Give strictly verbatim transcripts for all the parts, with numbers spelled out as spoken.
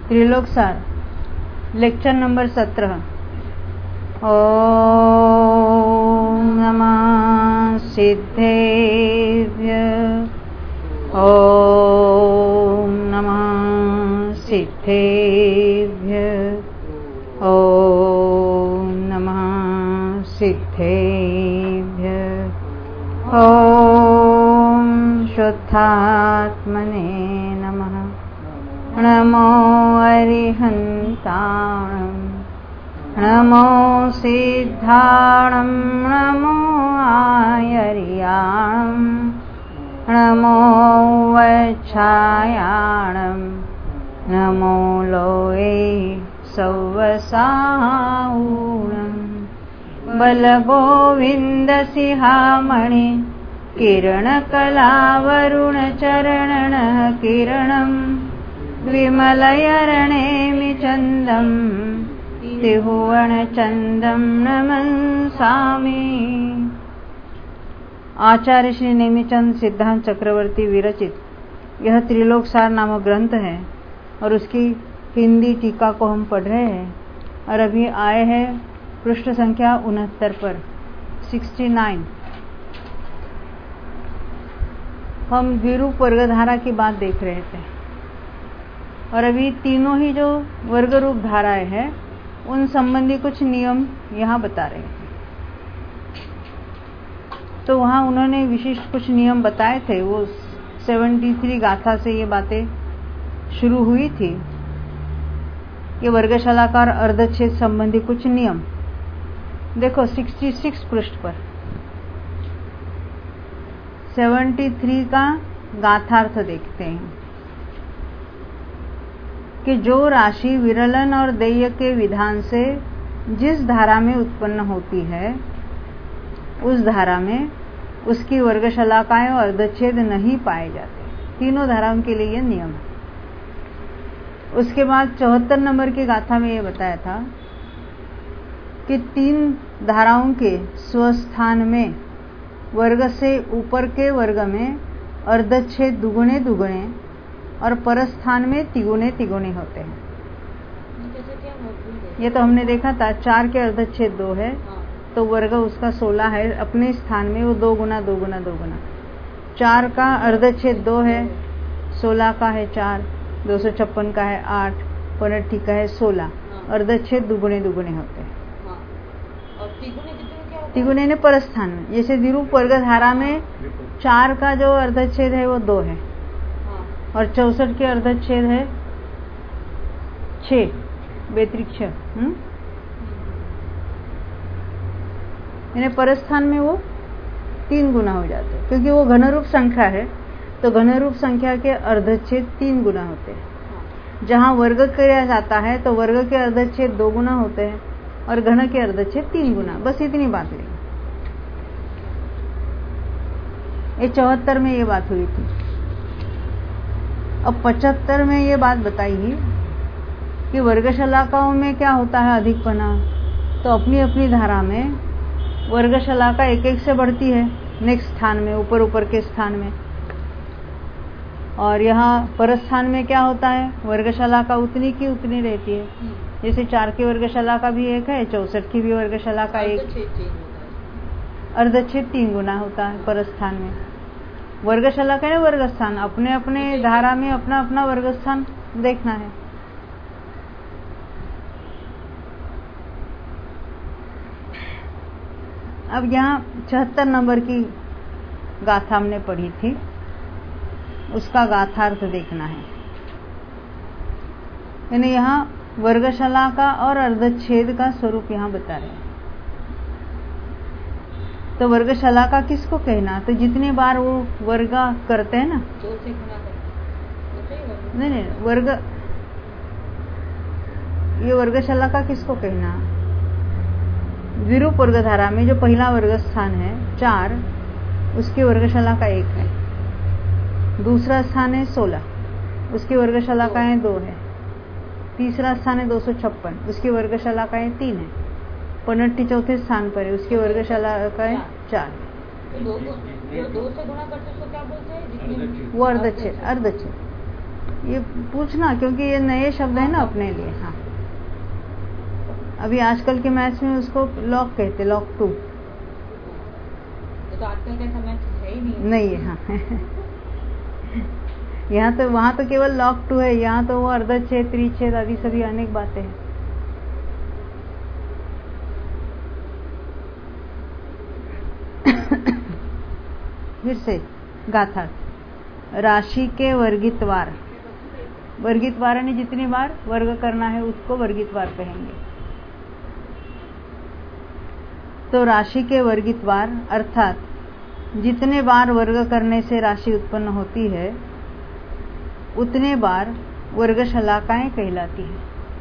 त्रिलोक सार lecture number सत्रह। ओम नमः सिद्धेभ्यः। ओम नमः सिद्धेभ्यः। ओम नमः सिद्धेभ्यः। ओम शुद्धात्मने नमः। नमो अरिहन्ताणं नमो सिद्धाणं नमो आयर्याणं नमो वच्छायाणं नमो लोये सौवसाऊणं बलगोविन्दसिंहामणि किरणकलावरुणचरणः किरणं विमलयरणेमि चन्दं त्रिभुवनचन्दं नमंसामि। आचार्य श्री नेमिचंद सिद्धांत चक्रवर्ती विरचित यह त्रिलोक सार नामक ग्रंथ है और उसकी हिंदी टीका को हम पढ़ रहे हैं और अभी आए हैं पृष्ठ संख्या उनहत्तर पर सिक्सटी नाइन। हम द्विरूप वर्गधारा की बात देख रहे थे और अभी तीनों ही जो वर्ग रूप धाराएं हैं उन संबंधी कुछ नियम यहाँ बता रहे थे। तो वहाँ उन्होंने विशिष्ट कुछ नियम बताए थे। वो तिहत्तर गाथा से ये बातें शुरू हुई थी कि वर्गशलाकार अर्धच्छेद संबंधी कुछ नियम। देखो छियासठ पृष्ठ पर तिहत्तर का गाथार्थ देखते हैं कि जो राशि विरलन और देय के विधान से जिस धारा में उत्पन्न होती है उस धारा में उसकी वर्गशलाकाएं और अर्धच्छेद नहीं पाए जाते। तीनों धाराओं के लिए यह नियम है। उसके बाद चौहत्तर नंबर की गाथा में यह बताया था कि तीन धाराओं के स्वस्थान में वर्ग से ऊपर के वर्ग में अर्धच्छेद दुगुने दुगुने और परस्थान में तिगुने तिगुने होते हैं। ये तो हमने देखा था। चार के अर्धच्छेद दो है तो वर्ग उसका सोलह है, अपने स्थान में वो दो गुना दो गुना दो गुना। चार का अर्धच्छेद दो है, सोलह का है चार, दो सौ छप्पन का है आठ, पनट्टी का है सोलह। अर्धच्छेद दुगुने दुगुने होते हैं। तिगुने ने परस्थान में, जैसे द्विरूप वर्ग धारा में चार का जो अर्धच्छेद है वो दो है और चौसठ के अर्धच्छेद है छह, बेत्रिक छह। यानी परस्थान में वो तीन गुना हो जाते हैं क्योंकि वो घनरूप संख्या है। तो घनरूप संख्या के अर्धच्छेद तीन गुना होते हैं। जहां वर्ग किया जाता है तो वर्ग के अर्धच्छेद दो गुना होते हैं और घन के अर्धच्छेद तीन गुना। बस इतनी बात हुई। ये चौहत्तर में ये बात हुई थी। अब पचहत्तर में ये बात बताई कि वर्गशलाकाओं में क्या होता है अधिकपना। तो अपनी अपनी धारा में वर्गशलाका एक एक से बढ़ती है नेक्स्ट स्थान में, ऊपर ऊपर के स्थान में। और यहाँ परस्थान में क्या होता है, वर्गशलाका उतनी की उतनी रहती है। जैसे चार की वर्गशलाका भी एक है, चौसठ की भी वर्गशलाका एक। अर्धच्छेद तीन गुना होता है परस्थान में। वर्गशलाका है वर्गस्थान, अपने अपने धारा में अपना अपना वर्गस्थान देखना है। अब यहाँ चौहत्तर नंबर की गाथा हमने पढ़ी थी, उसका गाथार्थ देखना है। यानी यहाँ वर्गशलाका और अर्धच्छेद का स्वरूप यहाँ बता रहे हैं। तो वर्गशलाका किसको कहना, तो जितने बार वो वर्ग करते हैं ना, नहीं नहीं वर्ग, ये वर्गशलाका किसको कहना। द्विरूप वर्गधारा में जो पहला वर्ग स्थान है चार, उसकी वर्गशलाका एक है। दूसरा स्थान है सोलह, उसकी वर्गशलाकाएं दो है। तीसरा स्थान है दो सौ छप्पन, उसकी वर्गशलाकाएं तीन है। पनट्टी चौथे स्थान पर है, उसकी वर्गशलाकाएं चार। दो से गुणा करते तो क्या बोलते हैं, वो अर्धच्छेद। अर्धच्छेद ये पूछना, क्योंकि ये नए शब्द है ना अपने लिए। हाँ, अभी आजकल के मैथ्स में उसको लॉग कहते, लॉग टू। तो आजकल का मैथ्स है ही नहीं। नहीं है। हाँ यहाँ तो, वहाँ तो केवल लॉग टू है, यहाँ तो वो अर्धच्छेद, त्रिच्छेद आदि सभी अनेक बातें हैं। फिर से गाथा, राशि के वर्गितवार। वर्गितवार यानी जितनी बार वर्ग करना है उसको वर्गितवार कहेंगे। तो राशि के वर्गितवार अर्थात जितने बार वर्ग करने से राशि उत्पन्न होती है उतने बार वर्गशलाकाएं कहलाती है,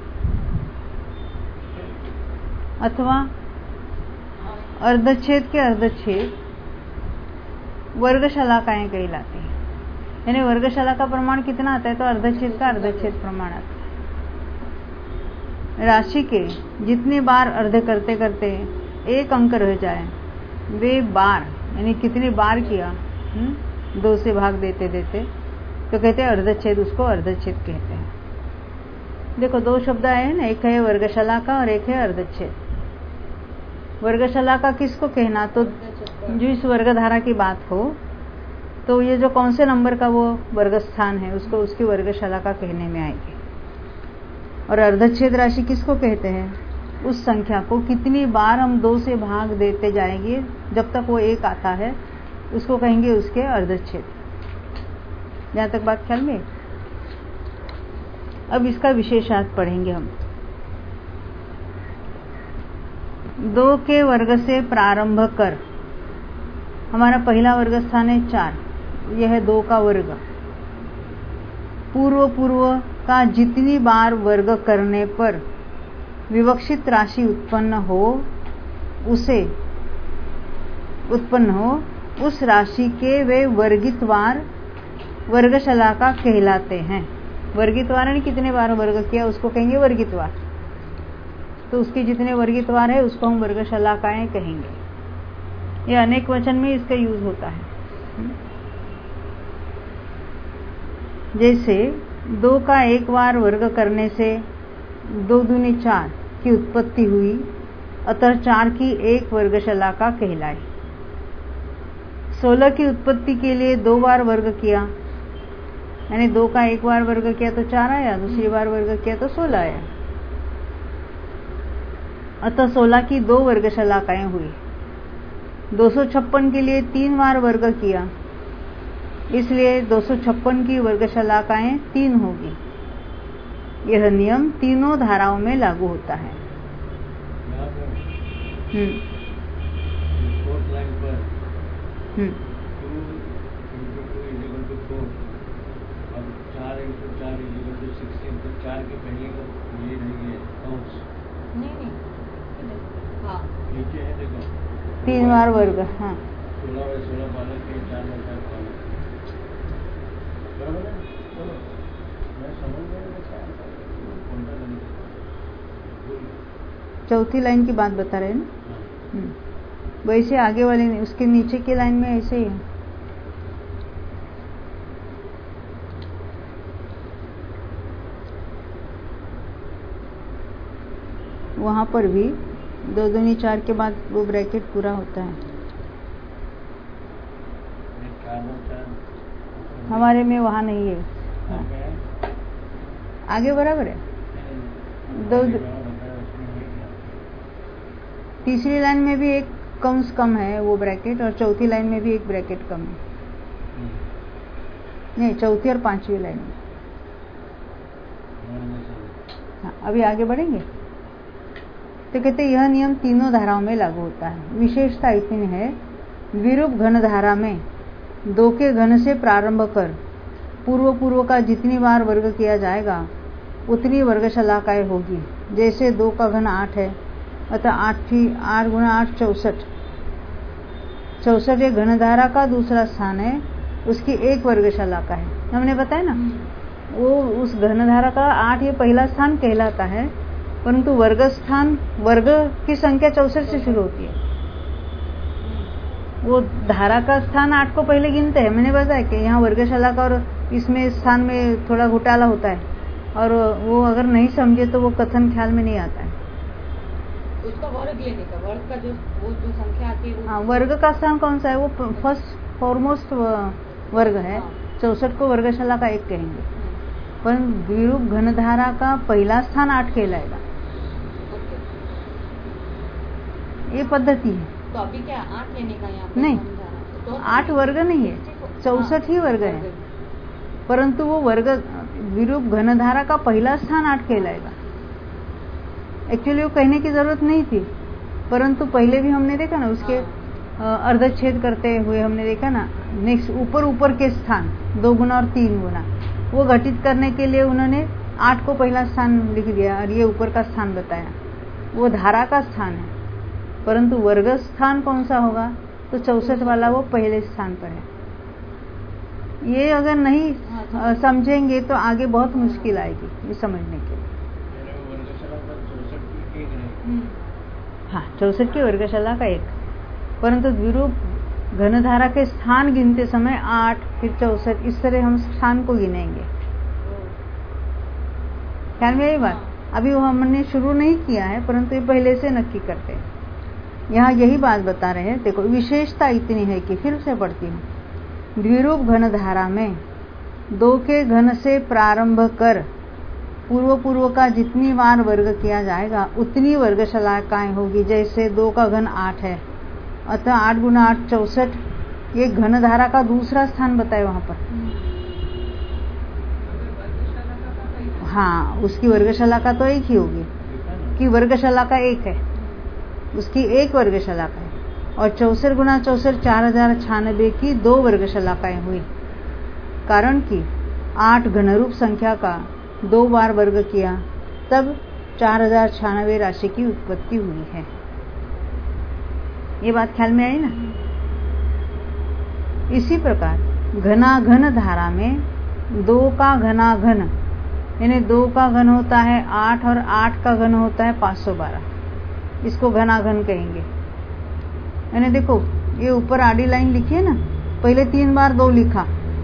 अथवा अर्धच्छेद के अर्धच्छेद वर्गशलाकाएं कहलाती है। यानी वर्गशाला का प्रमाण कितना आता है? तो अर्धच्छेद का अर्धच्छेद प्रमाण आता है। राशि के जितनी बार अर्ध करते करते एक अंक रह जाए, वे बार यानी कितनी बार किया, हुँ? दो से भाग देते देते तो कहते हैं अर्धच्छेद, उसको अर्धच्छेद कहते हैं। देखो दो शब्द आए हैं ना, एक है वर्गशाला का और एक है अर्धच्छेद। वर्गशाला का किसको कहना? तो जो इस वर्गधारा की बात हो, तो ये जो कौन से नंबर का वो वर्ग स्थान है उसको उसकी वर्गशाला का कहने में आएगी। और अर्धच्छेद राशि किसको कहते हैं? उस संख्या को कितनी बार हम दो से भाग देते जाएंगे जब तक वो एक आता है, उसको कहेंगे उसके अर्धच्छेद। यहाँ तक बात ख्याल में? अब इसका विशेषार्थ पढ़ेंगे हम। दो के वर्ग से प्रारंभ कर, हमारा पहला वर्ग स्थान है चार, यह है दो का वर्ग। पूर्व पूर्व का जितनी बार वर्ग करने पर विवक्षित राशि उत्पन्न हो उसे उत्पन्न हो उस राशि के वे वर्गितवार वर्गशलाका कहलाते हैं। वर्गितवार ने कितने बार वर्ग किया उसको कहेंगे वर्गितवार। तो उसके जितने वर्गितवार है उसको हम वर्गशलाकाएं कहेंगे। ये अनेक वचन में इसका यूज होता है। जैसे दो का एक बार वर्ग करने से दो दूनी चार की उत्पत्ति हुई, अतः चार की एक वर्गशलाका कहलाई। सोलह की उत्पत्ति के लिए दो बार वर्ग किया, यानी दो का एक बार वर्ग किया तो चार आया, दूसरी बार वर्ग किया तो सोलह आया, अतः सोलह की दो वर्गशलाकाएं हुई। दो सौ छप्पन के लिए तीन बार वर्ग किया, इसलिए दो सौ छप्पन की वर्गशलाकाएं तीन होगी। यह नियम तीनों धाराओं में लागू होता है। हम्म हम्म तीन बार वर्ग। हाँ, चौथी लाइन की बात बता रहे हैं ना। वैसे आगे वाले उसके नीचे की लाइन में ऐसे ही है। वहां पर भी दो दूनी चार के बाद वो ब्रैकेट पूरा होता है। हमारे में वहां नहीं है। आगे बराबर है। दो तीसरी लाइन में भी एक कंस कम है वो ब्रैकेट, और चौथी लाइन में भी एक ब्रैकेट कम है। नहीं, चौथी और पांचवी लाइन में। हाँ, अभी आगे बढ़ेंगे। तो कहते यह नियम तीनों धाराओं में लागू होता है। विशेषता इतनी है, विरूप घन धारा में दो के घन से प्रारंभ कर पूर्व पूर्व का जितनी बार वर्ग किया जाएगा उतनी वर्गशलाकाएं होगी। जैसे दो का घन आठ है, अतः आठ आठ गुना आठ चौसठ। चौसठ एक घनधारा का दूसरा स्थान है, उसकी एक वर्गशलाका है। हमने बताया ना, वो उस घनधारा का आठ ये पहला स्थान कहलाता है, परंतु वर्ग स्थान वर्ग की संख्या चौसठ से शुरू होती है। वो धारा का स्थान आठ को पहले गिनते हैं। मैंने बताया कि यहाँ वर्गशलाका और इसमें स्थान में थोड़ा घोटाला होता है, और वो अगर नहीं समझे तो वो कथन ख्याल में नहीं आता है। उसका वर्ग लेने का, वर्ग का जो वो जो संख्या आती है वो हाँ, वर्ग का स्थान कौन सा है? वो फर्स्ट फॉरमोस्ट वर्ग है। चौसठ को वर्गशाला का एक कहेंगे, पर द्विरूप घनधारा का पहला स्थान आठ कहलाएगा। ये पद्धति है। तो अभी क्या आठ लेने का यहाँ पे नहीं, तो आठ वर्ग नहीं है, चौसठ ही वर्ग है, परंतु वो वर्ग द्विरूप घनधारा का पहला स्थान आठ कहलाएगा। एक्चुअली वो कहने की जरूरत नहीं थी, परंतु पहले भी हमने देखा ना, उसके अर्धच्छेद करते हुए हमने देखा ना, नेक्स्ट ऊपर ऊपर के स्थान दो गुना और तीन गुना वो घटित करने के लिए उन्होंने आठ को पहला स्थान लिख दिया और ये ऊपर का स्थान बताया। वो धारा का स्थान है, परंतु वर्ग स्थान कौन सा होगा? तो चौसठ वाला वो पहले स्थान पर है। ये अगर नहीं आ, समझेंगे तो आगे बहुत मुश्किल आएगी ये समझने के लिए। हाँ, चौसठ की वर्गशाला का एक, परंतु द्विरूप घनधारा के स्थान गिनते समय आठ, फिर चौसठ, इस तरह हम स्थान को गिनेंगे। ख्याल में यही बात। अभी वो हमने शुरू नहीं किया है, परंतु ये पहले से नक्की करते हैं। यहाँ यही बात बता रहे हैं। देखो, विशेषता इतनी है कि फिर से पढ़ती हूँ। द्विरूप घनधारा में दो के घन से प्रारंभ कर पूर्व पूर्व का जितनी बार वर्ग किया जाएगा उतनी वर्गशलाकाएं होगी। जैसे दो का घन आठ है, अतः आठ गुना आठ चौसठ, ये घनधारा का दूसरा स्थान बताए वहां पर। हाँ, उसकी वर्गशाला का तो एक ही होगी कि वर्गशाला का एक है, उसकी एक वर्गशाला का है। और चौसठ गुना चौसठ चार हजार छियानबे की दो वर्गशलाकाएं हुई, कारण कि आठ घनरूप संख्या का दो बार वर्ग किया तब चार हजार छियानबे राशि की उत्पत्ति हुई है। ये बात ख्याल में आई ना? इसी प्रकार घनाघन धारा में दो का घनाघन, यानी दो का घन होता है आठ और आठ का घन होता है पाँच सौ बारह, इसको घनाघन कहेंगे। यानी देखो, ये ऊपर आड़ी लाइन लिखी है ना, पहले तीन बार दो लिखा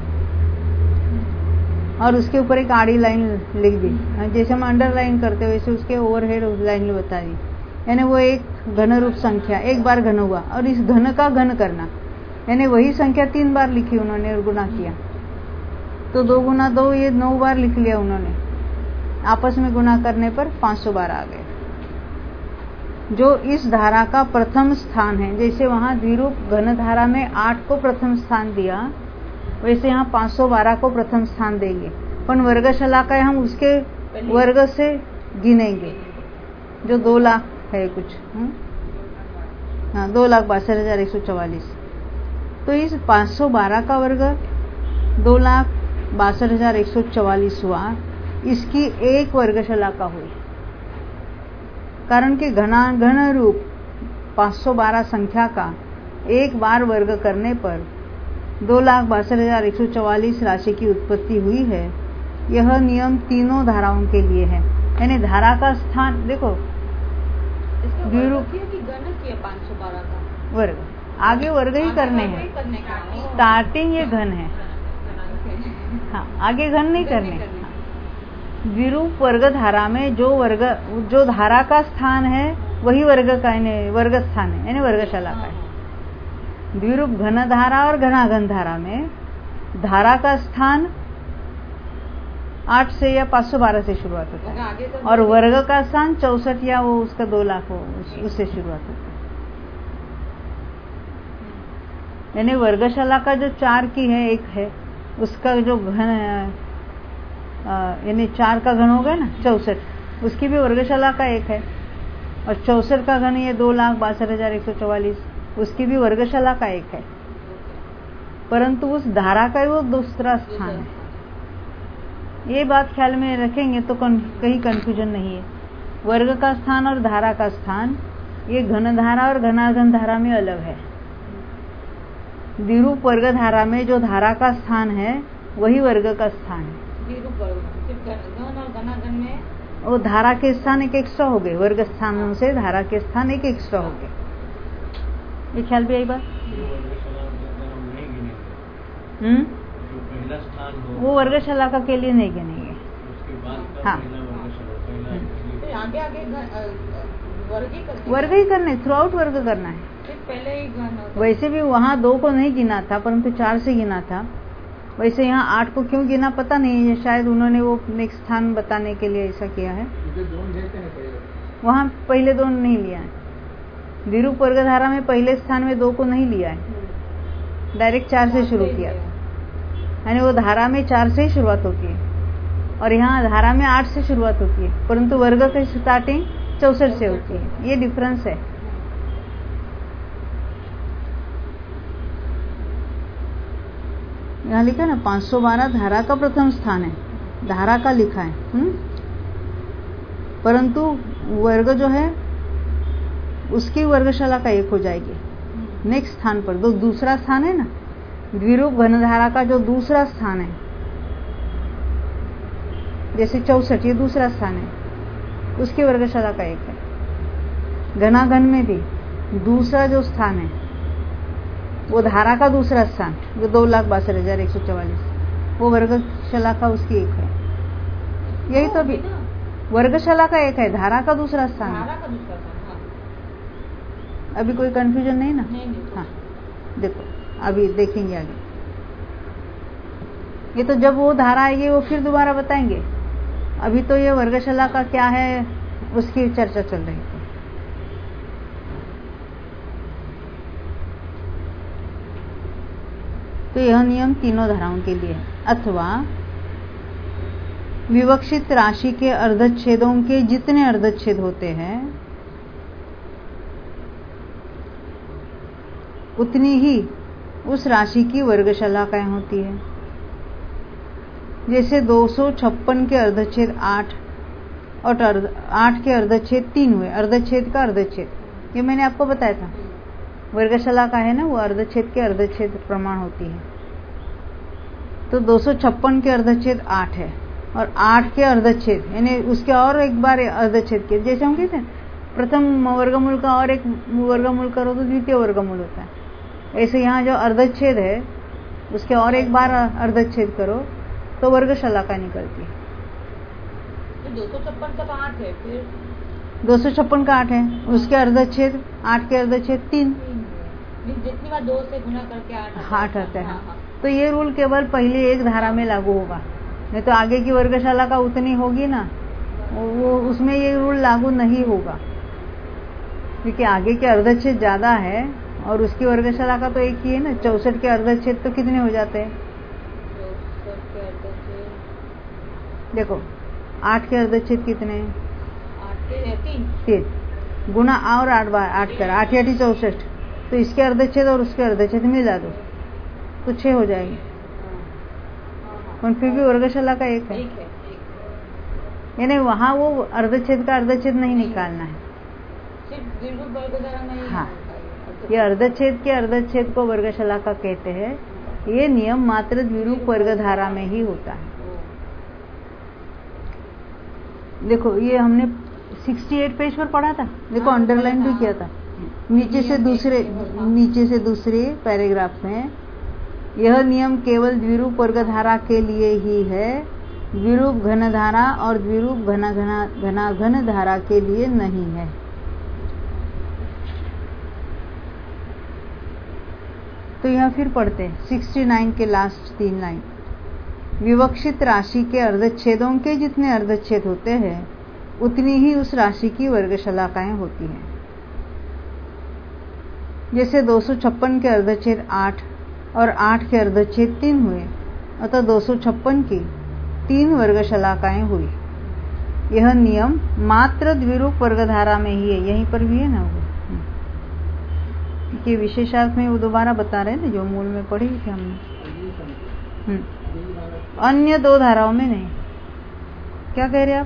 और उसके ऊपर एक आड़ी लाइन लिख दी, जैसे हम अंडरलाइन करते हैं वैसे उसके ओवरहेड लाइन बता दी। यानी वो एक घन रूप संख्या एक बार घन हुआ, और इस घन का घन करना, यानी वही संख्या तीन बार लिखी उन्होंने और गुना किया, तो दो गुना दो, ये नौ बार लिख लिया उन्होंने। आपस में गुना करने पर पाँच सौ बारह आ गए, जो इस धारा का प्रथम स्थान है। जैसे वहां द्विरूप घन धारा में आठ को प्रथम स्थान दिया, वैसे यहाँ पाँच सौ बारह को प्रथम स्थान देंगे, पर वर्गशला का हम उसके वर्ग से गिनेंगे, जो दो लाख है कुछ, हाँ, दो लाख बासठ हजार एक सौ चौवालीस। तो इस पाँच सौ बारह का वर्ग दो लाख बासठ हजार एक सौ चौवालीस हुआ, इसकी एक वर्गशला का हुई, कारण कि घना घन रूप पाँच सौ बारह संख्या का एक बार वर्ग करने पर दो लाख बासठ हजार एक सौ चौवालीस राशि की उत्पत्ति हुई है। यह नियम तीनों धाराओं के लिए है। यानी धारा का स्थान देखो, द्विरूप पाँच सौ बारह का वर्ग, आगे वर्ग ही करने हैं, स्टार्टिंग ये घन है, हाँ, आगे घन नहीं करने। द्विरूप वर्ग धारा में जो वर्ग जो धारा का स्थान है वही वर्ग का वर्ग स्थान है, यानी वर्गशाला का है। द्विरूप घन धारा और घनाघन धारा में धारा का स्थान आठ से या पाँच सौ बारह से शुरुआत होता है, और वर्ग का स्थान चौसठ या वो उसका दो लाख हो उससे शुरुआत होता है। यानी वर्गशाला का जो चार की है एक है, उसका जो घन यानी चार का घन होगा ना चौसठ, उसकी भी वर्गशाला का एक है, और चौसठ का घन ये दो लाख बासठ हजार एक सौ चौवालीस, उसकी भी वर्गशाला का एक है, परंतु उस धारा का वो दूसरा स्थान है। ये बात ख्याल में रखेंगे तो कहीं कंफ्यूजन नहीं है। वर्ग का स्थान और धारा का स्थान ये घन धारा और घनाघन धारा में अलग है। द्विरूप वर्ग धारा में जो धारा का स्थान है वही वर्ग का स्थान है। घन और घनाघन में वो धारा के स्थान एक एक्स्ट्रा हो गए, वर्ग स्थानों से धारा के स्थान एक एक्स्ट्रा हो गए। ये ख्याल भी आई बात। हम्म पहला स्थान हो, वो वर्गशलाका के लिए नहीं गिनेंगे। उसके बाद का हाँ। पहला वर्गशाला, पहला फिर आगे आगे घन- अ, अ, वर्ग ही करते वर्ग ही करने, थ्रू आउट वर्ग करना है। फिर पहले ही घन होता है। वैसे भी वहाँ दो को नहीं गिना था, परंतु चार से गिना था। वैसे यहाँ आठ को क्यों गिना पता नहीं है, शायद उन्होंने वो नेक्स्ट स्थान बताने के लिए ऐसा किया है। वहाँ पहले दो नहीं लिया है, द्विरूप वर्ग धारा में पहले स्थान में दो को नहीं लिया है, डायरेक्ट चार से शुरू किया था। यानी वो धारा में चार से ही शुरुआत होती है और यहाँ धारा में आठ से शुरुआत होती है, परंतु वर्ग की स्टार्टिंग चौसठ से होती है। ये डिफरेंस है। यहाँ लिखा ना पाँच सौ बारह धारा का प्रथम स्थान है, धारा का लिखा है, हुँ? परंतु वर्ग जो है उसकी वर्गशाला का एक हो जाएगी नेक्स्ट स्थान पर। दो दूसरा स्थान है ना, द्विरूप घनधारा का जो दूसरा स्थान है, जैसे चौसठ ये दूसरा स्थान है, उसकी वर्गशाला का एक है। घनाघन में भी दूसरा जो स्थान है वो धारा का दूसरा स्थान, जो दो लाख बासठ हजार एक सौ चौवालीस, वो वर्गशाला का उसकी एक है। यही तो अभी वर्गशाला का एक है, धारा का दूसरा स्थान है। धारा का दूसरा स्थान, हाँ। अभी कोई कंफ्यूजन नहीं ना? नहीं, नहीं। हाँ, देखो अभी देखेंगे आगे। ये तो जब वो धारा आएगी वो फिर दोबारा बताएंगे। अभी तो ये वर्गशाला का क्या है उसकी चर्चा चल रही थी। तो यह नियम तीनों धाराओं के लिए है। अथवा विवक्षित राशि के अर्धच्छेदों के जितने अर्धच्छेद होते हैं उतनी ही उस राशि की वर्गशलाकाएं होती है। जैसे दो सौ छप्पन के अर्धच्छेद आठ और अर्ध, आठ के अर्धच्छेद तीन हुए। अर्धच्छेद का अर्धच्छेद, ये मैंने आपको बताया था, वर्गशाला का है ना, वो अर्धच्छेद के अर्धच्छेद प्रमाण होती है। तो दो सौ छप्पन के अर्धच्छेद आठ है और आठ के अर्धच्छेद यानी उसके और एक बार अर्धच्छेद के, जैसे हम कहते हैं प्रथम वर्गमूल का और एक वर्गमूल करो तो द्वितीय वर्गमूल होता है, ऐसे यहाँ जो अर्धच्छेद है उसके और एक बार अर्धच्छेद करो तो वर्गशाला का निकलती है। दो सौ छप्पन का तो आठ है, फिर दो सौ छप्पन का आठ है, उसके अर्धच्छेद आठ के अर्धच्छेद तीन, जितनी बार दो से गुना करके आठ आठ आता है। हाँ, हाँ। तो ये रूल केवल पहले एक धारा में लागू होगा, नहीं तो आगे की वर्गशाला का उतनी होगी ना, वो उसमें ये रूल लागू नहीं होगा, क्योंकि आगे के अर्धच्छेद ज्यादा है और उसकी वर्गशाला का तो एक ही है ना। चौसठ के अर्धच्छेद तो कितने हो जाते हैं? देखो आठ के अर्धच्छेद कितने हैं? आठ के तीन तीन गुना और आठ बार आठ कर आठ आठी चौसठ, तो इसके अर्धच्छेद और उसके अर्धच्छेद मिला दो तो छह हो जाएंगे, पर फिर भी वर्गशाला का एक है। एक है, एक। यानी वहाँ वो अर्धच्छेद का अर्धच्छेद नहीं निकालना है। सिर्फ द्विरूप वर्गधारा में ही हाँ, होता है। ये अर्धच्छेद के अर्धच्छेद को वर्गशाला का कहते हैं। ये नियम मात्र द्विरूप वर्गधारा में ही होता है। देखो ये हमने अड़सठ पेज पर पढ़ा था, देखो हाँ, अंडरलाइन भी हाँ। किया था। नीचे से दूसरे नीचे से दूसरे पैराग्राफ में यह नियम केवल द्विरूप वर्गधारा के लिए ही है, द्विरूप घनधारा और द्विरूप घना घना घना घन धारा के लिए नहीं है। तो यह फिर पढ़ते हैं उनहत्तर के लास्ट तीन लाइन। विवक्षित राशि के अर्धच्छेदों के जितने अर्धच्छेद होते हैं उतनी ही उस राशि की वर्गशलाकाएं होती हैं। जैसे दो सौ छप्पन के अर्धच्छेद आठ और आठ के अर्धच्छेद तीन हुए, अतः दो सौ छप्पन की तीन वर्गशलाकाएं हुई। यह नियम मात्र द्विरूप वर्गधारा में ही है। यहीं पर भी है ना वो कि विशेषार्थ में वो दोबारा बता रहे हैं ना, जो मूल में पढ़ी थी हमने। अन्य दो धाराओं में नहीं। क्या कह रहे आप?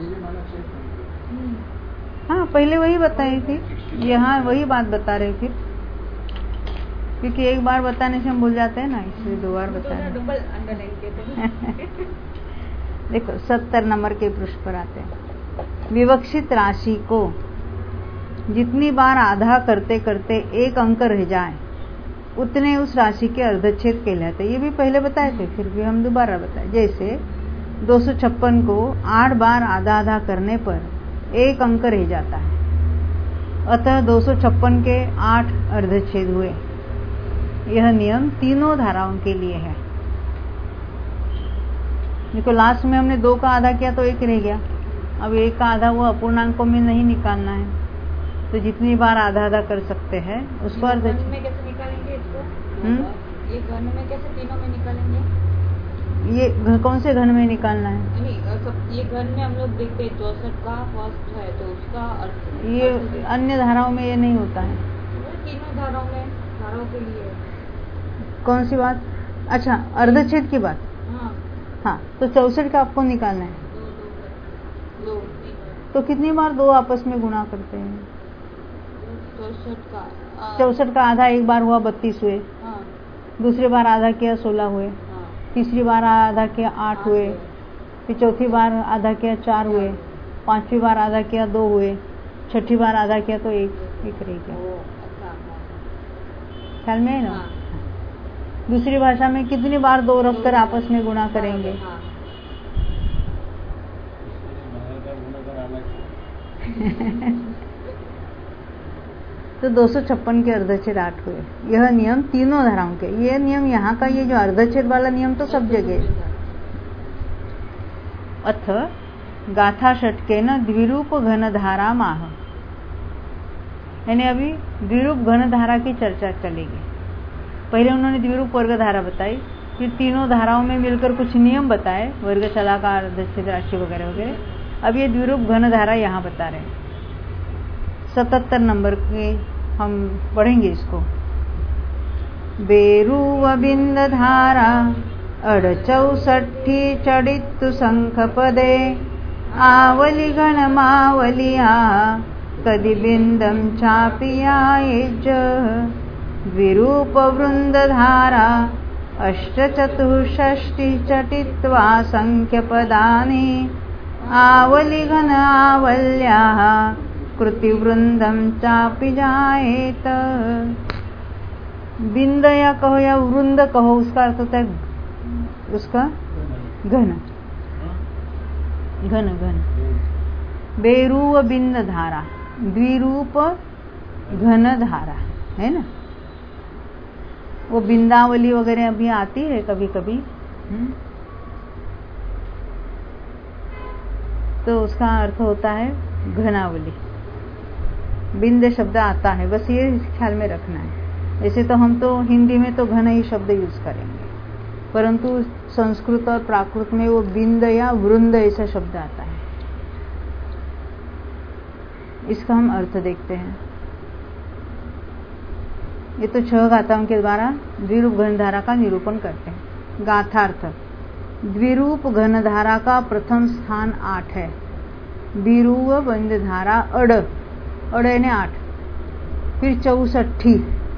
हाँ, पहले वही बताई थी, यहाँ वही बात बता रहे थे, क्योंकि एक बार बताने से हम भूल जाते हैं ना, इसलिए दो बार बता रहे हैं। देखो सत्तर नंबर के पृष्ठ पर आते हैं। विवक्षित राशि को जितनी बार आधा करते करते एक अंक रह जाए उतने उस राशि के अर्धच्छेद कहलाते। ये भी पहले बताए थे, फिर भी हम दोबारा बताए। जैसे दो सौ छप्पन को आठ बार आधा आधा करने पर एक अंक रह जाता है, अतः दो सौ छप्पन के आठ अर्धच्छेद हुए। यह नियम तीनों धाराओं के लिए है। देखो लास्ट में हमने दो का आधा किया तो एक रह गया। अब एक का आधा वो अपूर्णांकों में नहीं निकालना है, तो जितनी बार आधा आधा कर सकते हैं उसको अर्ध घन में कैसे निकालेंगे इसको? हम्म ये घन में कैसे तीनों में निकालेंगे? ये घ- कौन से घन में निकालना है? नहीं अ, सब ये घन में हम लोग देखते हैं चौसठ का फर्स्ट है तो उसका अर्थ ये अर्थ देखते हैं। अन्य धाराओं में ये नहीं होता है। वो तीनों धाराओं में धाराओं के लिए है। कौन सी बात? अच्छा, अर्धच्छेद की बात। हाँ हाँ, तो चौसठ का आपको निकालना है, दो दो तो कितनी बार दो आपस में गुणा करते हैं? चौसठ का अ, चौसठ का आधा एक बार हुआ बत्तीस हुए, हाँ दूसरी बार आधा किया सोलह हुए, हाँ तीसरी बार आधा किया आठ हुए, फिर चौथी बार आधा किया चार हुए, पांचवी बार आधा किया दो हुए, छठी बार आधा किया तो एक एक रह गया। ओ, अच्छा हाँ ख्याल में है ना? हाँ। दूसरी भाषा में कितनी बार दो रखकर आपस में गुणा करेंगे? हाँ बाहर का गुना कराना तो दो सौ छप्पन के अर्धच्छेद आठ हुए। यह नियम तीनों धाराओं के। ये नियम यहाँ का, ये जो अर्धच्छेद वाला नियम तो सब जगह है। अथ गाथा षटकेन द्विरूप घन धारा माह, यानी अभी द्विरूप घन धारा की चर्चा चलेगी। पहले उन्होंने द्विरूप वर्ग धारा बताई, फिर तीनों धाराओं में मिलकर कुछ नियम बताए, वर्ग शलाकार अर्धच्छेद राशि वगैरह वगैरह। अब ये द्विरूप घन धारा यहाँ बता रहे हैं। सतहत्तर नंबर के हम पढ़ेंगे इसको। बेरुव बिंद धारा अड़ चौसठी चढ़ित्तु संख पदे, आवली गण मावलिया कदि बिंदम चापियायेज। द्विरूप वृंद धारा अष्ट चतुष्षष्टि चटित्वा संख्य पदानि, आवली घन आवल्या कृति वृंदम चापि जाएत। बिंद या कहो या वृंद कहो, उसका अर्थ होता है उसका घन घन घन। बेरूव बिंद धारा, द्विरूप घन धारा है ना। वो बिंदावली वगैरह अभी आती है कभी कभी, तो उसका अर्थ होता है घनावली। बिंद शब्द आता है, बस ये ख्याल में रखना है। ऐसे तो हम तो हिंदी में तो घन ही शब्द यूज करेंगे, परंतु संस्कृत और प्राकृत में वो बिंद या वृंद ऐसा शब्द आता है। इसका हम अर्थ देखते हैं। ये तो छह गाथाओं के द्वारा द्विरूप घन धारा का निरूपण करते हैं। गाथार्थ, द्विरूप घन धारा का प्रथम स्थान आठ है। द्विरूप बंद धारा अड़, अड़ ने आठ, फिर चौसठी,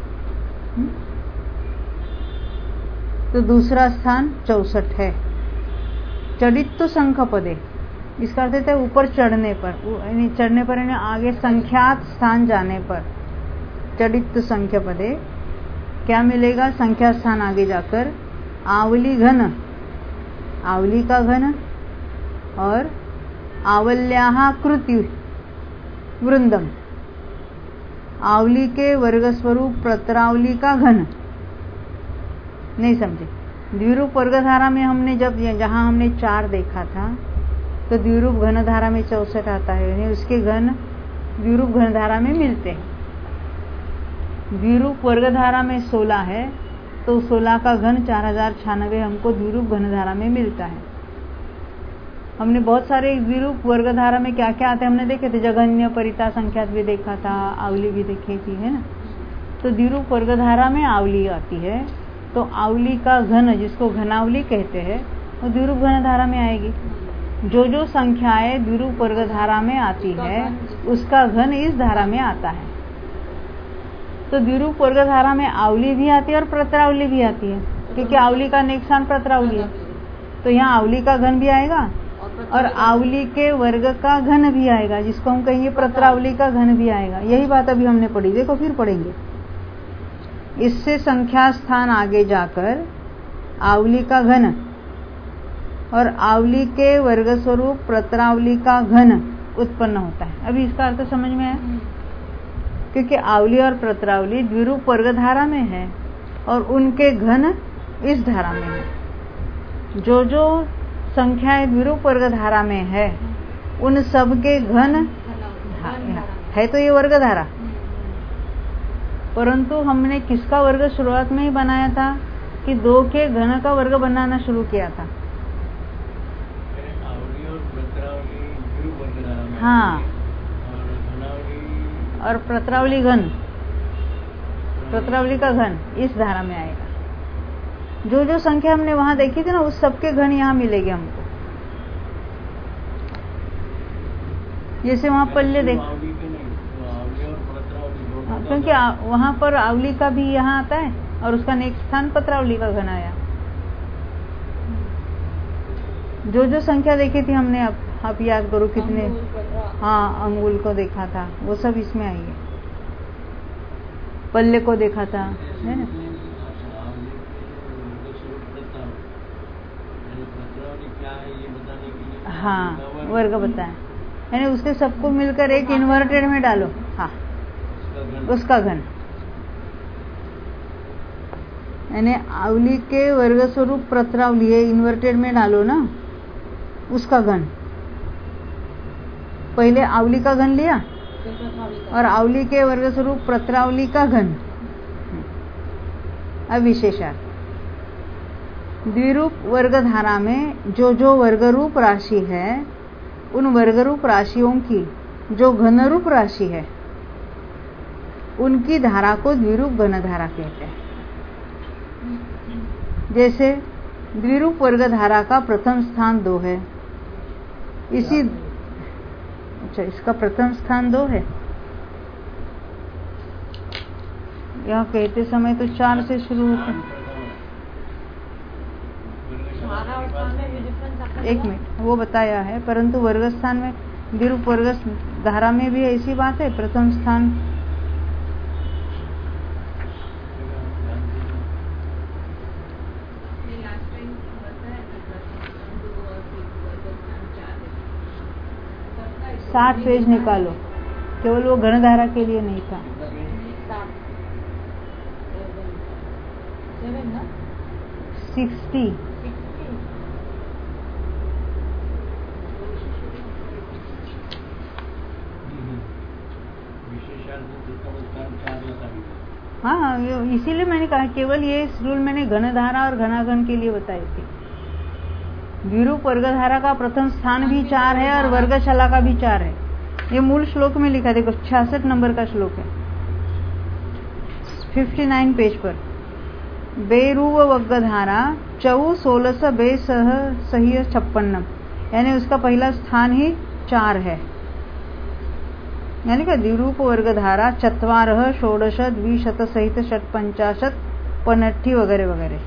तो दूसरा स्थान चौसठ है। चढ़ित्तु संख पदे, इसका अर्थ है ऊपर चढ़ने पर, यानी चढ़ने पर यानी आगे संख्यात स्थान जाने पर। चढ़ित्तु संख्य पदे क्या मिलेगा? संख्या स्थान आगे जाकर आवली घन, आवली का घन, और आवल्याहा कृति वृंदम, आवली के वर्ग स्वरूप प्रतरावली का घन। नहीं समझे? द्विरूप वर्ग धारा में हमने जब जहां हमने चार देखा था, तो द्विरूप घन धारा में चौसठ आता है, यानी उसके घन द्विरूप घन धारा में मिलते हैं। द्विरूप वर्ग धारा में सोलह है, तो सोलह का घन चार हजार छियानवे हमको द्विरूप घन धारा में मिलता है। हमने बहुत सारे द्विरूप वर्ग धारा में क्या क्या आते हैं हमने देखे थे। जघन्य, परिता, संख्यात भी देखा था, आवली भी देखी थी, है ना। तो द्विरूप वर्ग धारा में आवली आती है, तो आवली का घन जिसको घनावली कहते हैं वो द्विरूप घन धारा में आएगी। जो जो संख्याएं द्विरूप वर्ग धारा में आती है उसका घन इस धारा में आता है। तो द्विरूप वर्ग धारा में आवली भी आती है और प्रतरावली भी आती है, क्योंकि आवली का नेक स्थान प्रतरावली है, तो यहाँ आवली का घन भी आएगा और आवली के वर्ग का घन भी आएगा, जिसको हम कहेंगे प्रतरावली का घन भी आएगा। यही बात अभी हमने पढ़ी, देखो फिर पढ़ेंगे। इससे संख्या स्थान आगे जाकर आवली का घन और आवली के वर्ग स्वरूप प्रत्रावली का घन उत्पन्न होता है। अभी इसका अर्थ समझ में आया? क्योंकि आवली और प्रत्रावली द्विरूप वर्ग धारा में है और उनके घन इस धारा में है। जो जो संख्याएं द्विरूप वर्ग धारा में है उन सब के घन है तो ये वर्ग धारा, परंतु हमने किसका वर्ग शुरुआत में ही बनाया था कि दो के घन का वर्ग बनाना शुरू किया था। हाँ, और प्रत्रावली घन, प्रत्रावली का घन इस धारा में आएगा। जो जो संख्या हमने वहां देखी थी ना उस सबके घन यहाँ मिलेंगे हमको। जैसे वहां पल्ले देख, क्योंकि वहां पर आवली का भी यहाँ आता है और उसका नेक्स्ट स्थान पत्रावली का घन आया। जो जो संख्या देखी थी हमने, अब आप याद करो कितने, हाँ अंगुल को देखा था, वो सब इसमें आई है। पल्ले को देखा था, है ना? हाँ, वर्ग बताए, यानी उसके सबको मिलकर एक इन्वर्टेड में डालो। हाँ, उसका घन, यानी आवली के वर्ग स्वरूप प्रत्रावली है, इन्वर्टेड में डालो ना, उसका घन। पहले आवली का घन लिया और आवली के वर्ग स्वरूप प्रत्रावली का घन। अब विशेषार्थ, द्विरूप वर्ग धारा में जो जो वर्गरूप राशि है उन वर्गरूप राशियों की जो घनरूप राशि है उनकी धारा को द्विरूप घन धारा कहते हैं। जैसे द्विरूप वर्ग धारा का प्रथम स्थान दो है, इसी अच्छा इसका प्रथम स्थान दो है। यह कहते समय तो चार से शुरू होता है। एक मिनट, वो बताया है, परंतु वर्ग स्थान में द्विरूप वर्ग धारा में भी ऐसी बात है। प्रथम स्थान साठ पेज निकालो, केवल वो घन धारा के लिए नहीं था। सिक्सटी हाँ, इसीलिए मैंने कहा केवल ये इस रूल मैंने घन धारा और घनाघन के लिए बताई थी। द्विरूप वर्ग धारा का प्रथम स्थान भी चार है और वर्गशाला का भी चार है। ये मूल श्लोक में लिखा, देखो छियासठ नंबर का श्लोक है, उनसठ पेज पर। बेरूव वर्ग धारा चौ सोलह बे सह सही छप्पन्नम, यानी उसका पहला स्थान ही चार है। यानी कि द्विरूप वर्ग धारा चत्वारः षोडश द्विशत सहित षट पंचाशत पनट्ठी वगैरह वगैरह।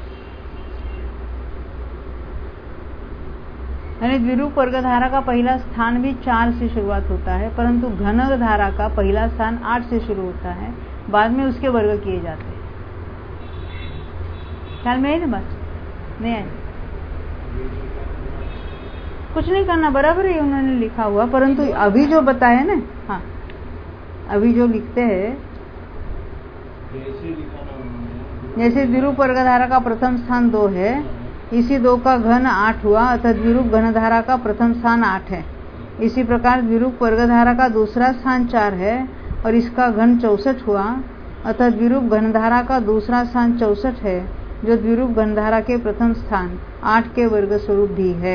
यानी द्विरूप वर्ग धारा का पहला स्थान भी चार से शुरुआत होता है, परंतु घन धारा का पहला स्थान आठ से शुरू होता है, बाद में उसके वर्ग किए जाते हैं। ख्याल में है ना बात? नहीं है, कुछ नहीं करना, बराबर ही उन्होंने लिखा हुआ, परंतु अभी जो बताया ना, हाँ अभी जो लिखते हैं, जैसे द्विरूप वर्ग धारा का प्रथम स्थान दो है, इसी दो का घन आठ हुआ, अतः द्विरूप घन धारा का प्रथम स्थान आठ है। इसी प्रकार द्विरूप वर्ग धारा का दूसरा स्थान चार है और इसका घन चौसठ हुआ, अतः द्विरूप घन धारा का दूसरा स्थान चौसठ है, जो द्विरूप घन धारा के प्रथम स्थान आठ के वर्ग स्वरूप भी है।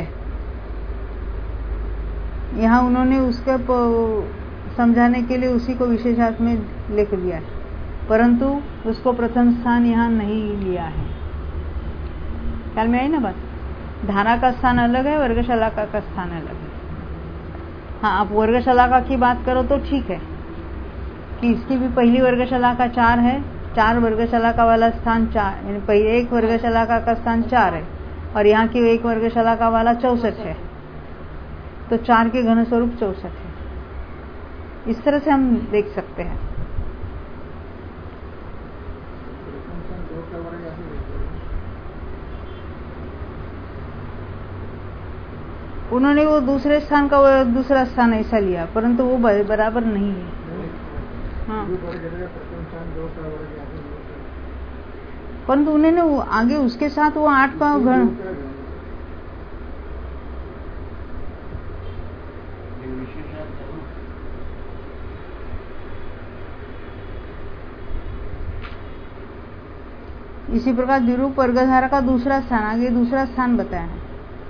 यहाँ उन्होंने उसके समझाने के लिए उसी को विशेषार्थ में लिख दिया है, परंतु उसको प्रथम स्थान यहाँ नहीं लिया है। ख्याल में आई ना बात? धारा का स्थान अलग है, वर्गशाला का, का स्थान अलग है। हाँ, आप वर्गशाला की बात करो तो ठीक है कि इसकी भी पहली वर्गशाला का चार है, चार वर्गशाला का वाला स्थान चार, यानी पहले एक वर्गशाला का, का स्थान चार है और यहाँ की एक वर्गशाला का वाला चौसठ है, तो चार के घन स्वरूप चौसठ है। इस तरह से हम देख सकते हैं। उन्होंने वो दूसरे स्थान का वो दूसरा स्थान ऐसा लिया, परंतु वो ब- बराबर नहीं है। हाँ, परंतु उन्होंने वो आगे उसके साथ वो आठ का घन ये विशेषार्थ है ना। इसी प्रकार द्विरूप वर्गधारा का दूसरा स्थान, आगे दूसरा स्थान बताया है।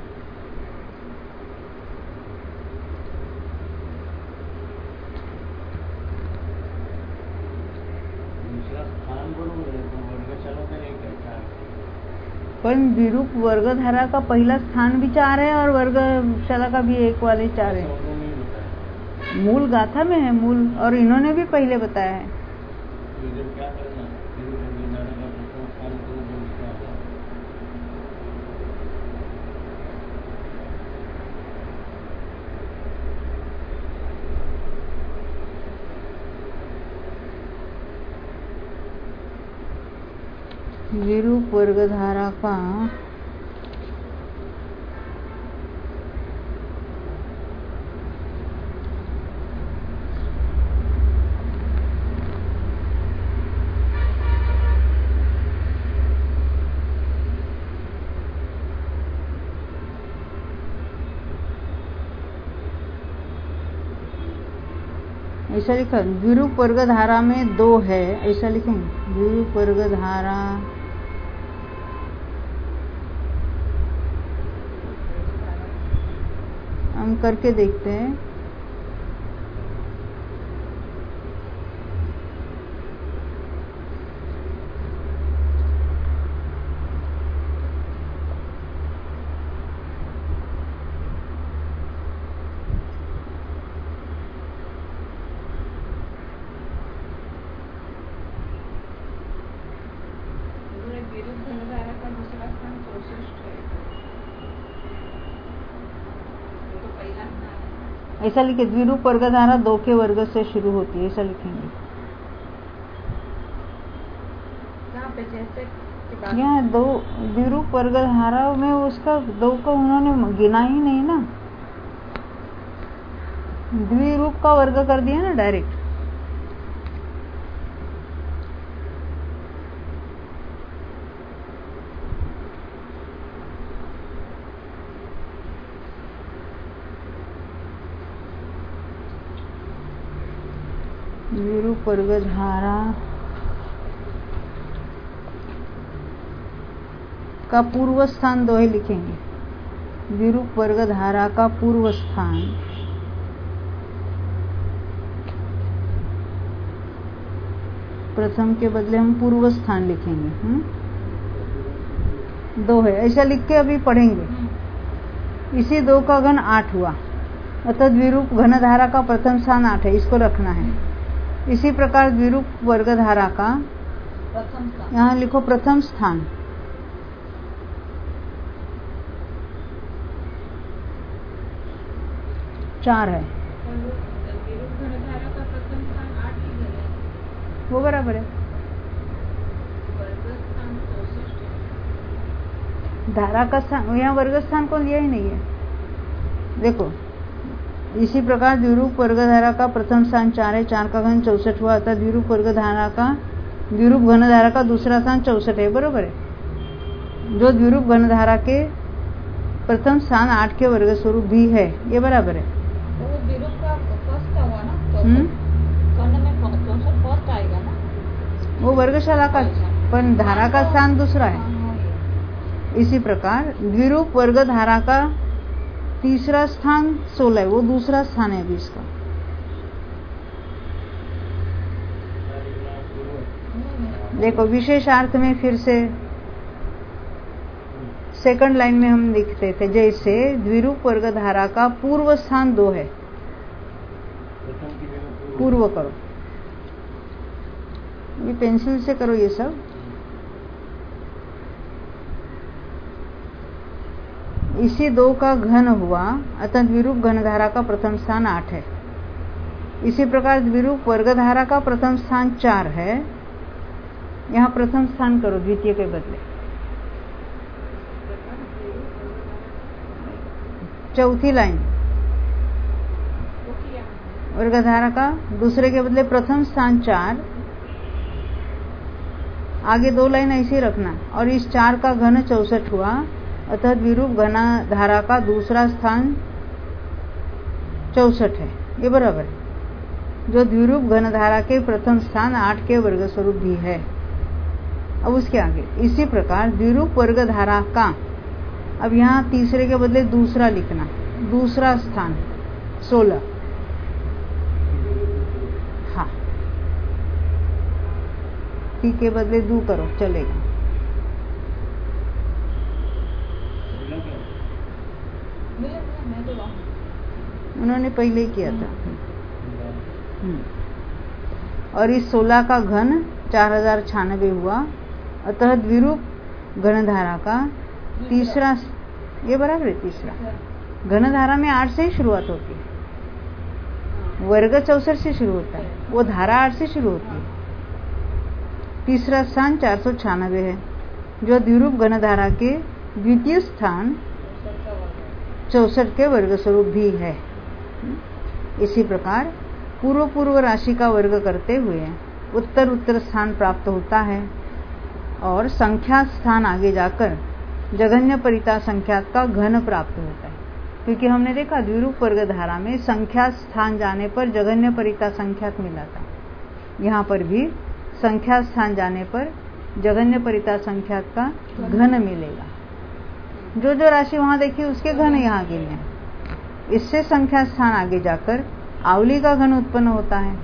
दूसरा स्थान बरोबर आहे, पण वर्गशाला तर एक आहे, चार. पण द्विरूप वर्गधारा का पहला स्थान भी चार है और वर्गशाला का भी एक वाले चार ऐसा है। उन्होंने नहीं बताया. मूल गाथा में है मूल, और इन्होंने भी पहले बताया है। तो इधर क्या करना, द्विरूप वर्गधारा का प्रथम स्थान करो जो उसका आधा. द्विरूप वर्गधारा का ऐसा लिखा, द्विरूप वर्गधारा में दो है, ऐसा लिखेंगे। द्विरूप वर्गधारा हम करके देखते हैं। द्विरूप घनधारा का दूसरा स्थान चौसठ है, वो तो पहला स्थान है। ऐसा लिखे, द्विरूप वर्गधारा दो के वर्ग से शुरू होती है, ऐसा लिखेंगे। कहाँ पे जैसे कि बात- यहाँ दो द्विरूप वर्गधारा में उसका दो का उन्होंने गिना ही नहीं ना, द्विरूप का वर्ग कर दिया ना डायरेक्ट। द्विरूप वर्गधारा का पूर्व स्थान दो है, लिखेंगे। द्विरूप वर्गधारा का पूर्व स्थान प्रथम के बदले हम पूर्व स्थान लिखेंगे। हुँ? दो है, ऐसा लिख के अभी पढ़ेंगे। इसी दो का घन आठ हुआ, अतः द्विरूप घनधारा का प्रथम स्थान आठ है, इसको रखना है। इसी प्रकार द्विरूप वर्गधारा का प्रथम स्थान यहाँ लिखो प्रथम स्थान, चार है, द्विरूप घनधारा का प्रथम स्थान आठ ही है, वो बराबर है। वर्ग स्थान चौसठ है। धारा का स्थान, यहाँ वर्ग स्थान को लिया ही नहीं है। देखो, इसी प्रकार द्विरूप वर्गधारा का प्रथम स्थान चार है, चार का घन चौसठ हुआ, अतः द्विरूप वर्गधारा का द्विरूप घनधारा का दूसरा स्थान चौसठ है, बरोबर है। जो द्विरूप घनधारा के प्रथम स्थान आठ के वर्ग स्वरूप भी है, ये बराबर है। तो वो द्विरूप का फर्स्ट हुआ ना, हम्म? चौसठ कर्ण में चौसठ फर्स्ट आएगा ना, वो वर्गशाला का, पर धारा का स्थान दूसरा है। हाँ, हाँ, इसी प्रकार द्विरूप वर्गधारा का तीसरा स्थान सोलह है, वो दूसरा स्थान है अभी इसका। देखो, विशेषार्थ में फिर से सेकंड लाइन में हम लिखते थे, जैसे द्विरूप वर्गधारा का पूर्व स्थान दो है, प्रथम की जगह पूर्व करो, ये पेंसिल से करो ये सब। इसी दो का घन हुआ, अतः द्विरूप घनधारा का प्रथम स्थान आठ है। इसी प्रकार द्विरूप वर्गधारा का प्रथम स्थान चार है, यहाँ प्रथम स्थान करो द्वितीय के बदले। चौथी लाइन वो किया वर्गधारा का दूसरे के बदले प्रथम स्थान चार, आगे दो लाइन ऐसे ही रखना, और इस चार का घन चौसठ हुआ, अतः द्विरूप घनाधारा का दूसरा स्थान चौसठ है, ये बराबर है। जो द्विरूप घनधारा के प्रथम स्थान आठ के वर्ग स्वरूप भी है। अब उसके आगे इसी प्रकार द्विरूप वर्गधारा का, अब यहाँ तीसरे के बदले दूसरा लिखना, दूसरा स्थान सोलह, हाँ टी के बदले दू करो चलेगा। मिला मिला मैं तो वहाँ उन्होंने पहले ही किया था। हम्म। और इस सोलह का घन चार हजार छियानवे हुआ, अतः द्विरूप घनधारा का तीसरा, ये बराबर है तीसरा। घनधारा में आठ से ही शुरुआत होती है, वर्ग चौसठ से शुरू होता है, वो धारा आठ से शुरू होती है। तीसरा स्थान चार सौ छियानवे है, जो द्विरूप घनधारा के द्वितीय स्थान चौसठ के वर्ग स्वरूप भी है। इसी प्रकार पूर्व पूर्व राशि का वर्ग करते हुए उत्तर उत्तर स्थान प्राप्त होता है, और संख्या स्थान आगे जाकर जघन्य परिता संख्यात का घन प्राप्त होता है। क्योंकि हमने देखा द्विरूप वर्ग धारा में संख्या स्थान जाने पर जघन्य परिता संख्यात मिला था, यहाँ पर भी संख्या स्थान जाने पर जघन्य परिता संख्यात का घन मिलेगा। जो जो राशि वहां देखी उसके घन यहाँ गिने, इससे संख्या स्थान आगे जाकर आवली का घन उत्पन्न होता है।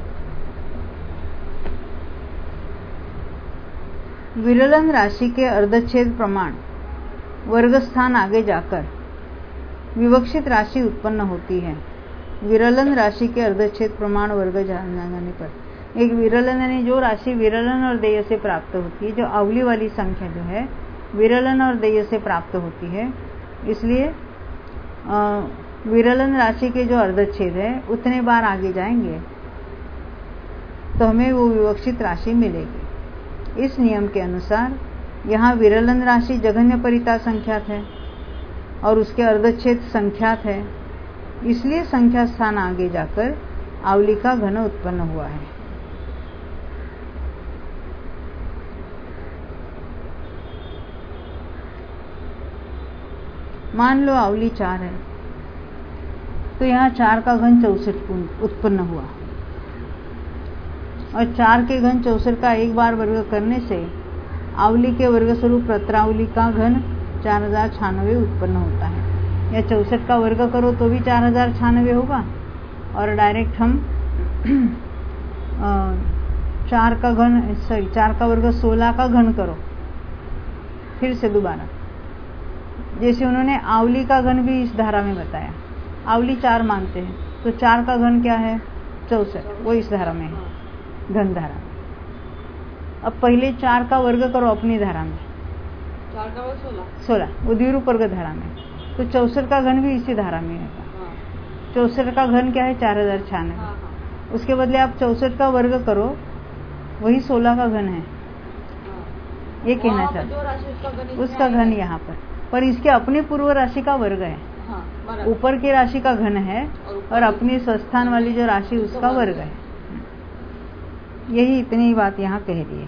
विरलन राशि के अर्धच्छेद प्रमाण वर्ग स्थान आगे जाकर विवक्षित राशि उत्पन्न होती है। विरलन राशि के अर्धच्छेद प्रमाण वर्ग जाने पर, एक विरलन यानी जो राशि विरलन और देय से प्राप्त होती है, जो आवली वाली संख्या जो है विरलन और देय से प्राप्त होती है, इसलिए आ, विरलन राशि के जो अर्धच्छेद है उतने बार आगे जाएंगे तो हमें वो विवक्षित राशि मिलेगी। इस नियम के अनुसार यहाँ विरलन राशि जघन्य परिता संख्यात है और उसके अर्धच्छेद संख्यात है, इसलिए संख्या स्थान आगे जाकर आवली का घन उत्पन्न हुआ है। मान लो आवली चार है, तो यहाँ चार का घन चौसठ उत्पन्न हुआ, और चार के घन चौसठ का एक बार वर्ग करने से आवली के वर्ग स्वरूप प्रत्रावली का घन चार हजार छियानवे उत्पन्न होता है। या चौसठ का वर्ग करो तो भी चार हजार छियानवे होगा, और डायरेक्ट हम चार का घन सॉरी चार का वर्ग सोलह का घन करो, फिर से दोबारा, जैसे उन्होंने आवली का घन भी इस धारा में बताया। आवली चार मानते हैं, तो चार का घन क्या है चौसठ, वो इस धारा में है, घन धारा। अब पहले चार का वर्ग करो अपनी धारा में, चार का वर्ग सोलह सोलह वो द्विरूप वर्ग धारा में, तो चौसठ का घन भी इसी धारा में है। चौसठ का घन क्या है चार हजार छियानवे, उसके बदले आप चौसठ का वर्ग करो, वही सोलह का घन है, ये कहना चाहते। उसका घन यहाँ पर, पर इसके अपनी पूर्व राशि का वर्ग है, ऊपर की राशि का घन है और अपनी स्वस्थान वाली जो राशि उसका वर्ग है। यही इतनी बात यहाँ कह दी है।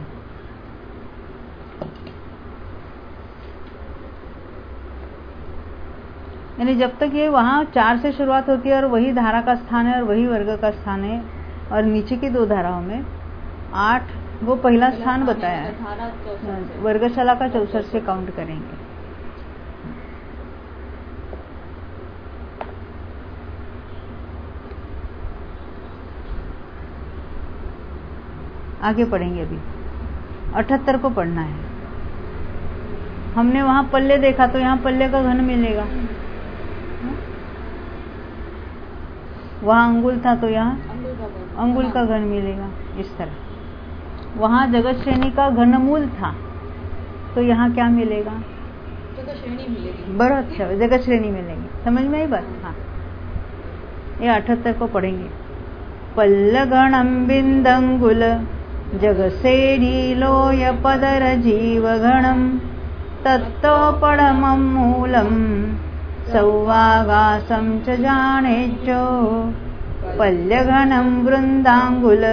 यानी जब तक ये वहाँ चार से शुरुआत होती है और वही धारा का स्थान है और वही वर्ग का स्थान है, और नीचे की दो धाराओं में आठ वो पहला स्थान बताया है, वर्गशाला का चौसठ से काउंट करेंगे। आगे पढ़ेंगे, अभी अठहत्तर को पढ़ना है। हमने वहां पल्ले देखा तो यहाँ पल्ले का घन मिलेगा, वहां अंगुल था तो यहाँ अंगुल का घन मिलेगा। इस तरह वहां जगत श्रेणी का घनमूल था तो यहाँ क्या मिलेगा, जगत श्रेणी मिलेगी। बड़ा अच्छा, जगत श्रेणी मिलेगी। समझ में आई बात? हाँ, ये अठहत्तर को पढ़ेंगे। पल्ल गणम बिंदंगुल जगसेणी लोय पदर जीव गणम तत्तो पड़मं मूलम सौवागासं च जानेच्चो पल्यघनं वृन्दाङ्गुल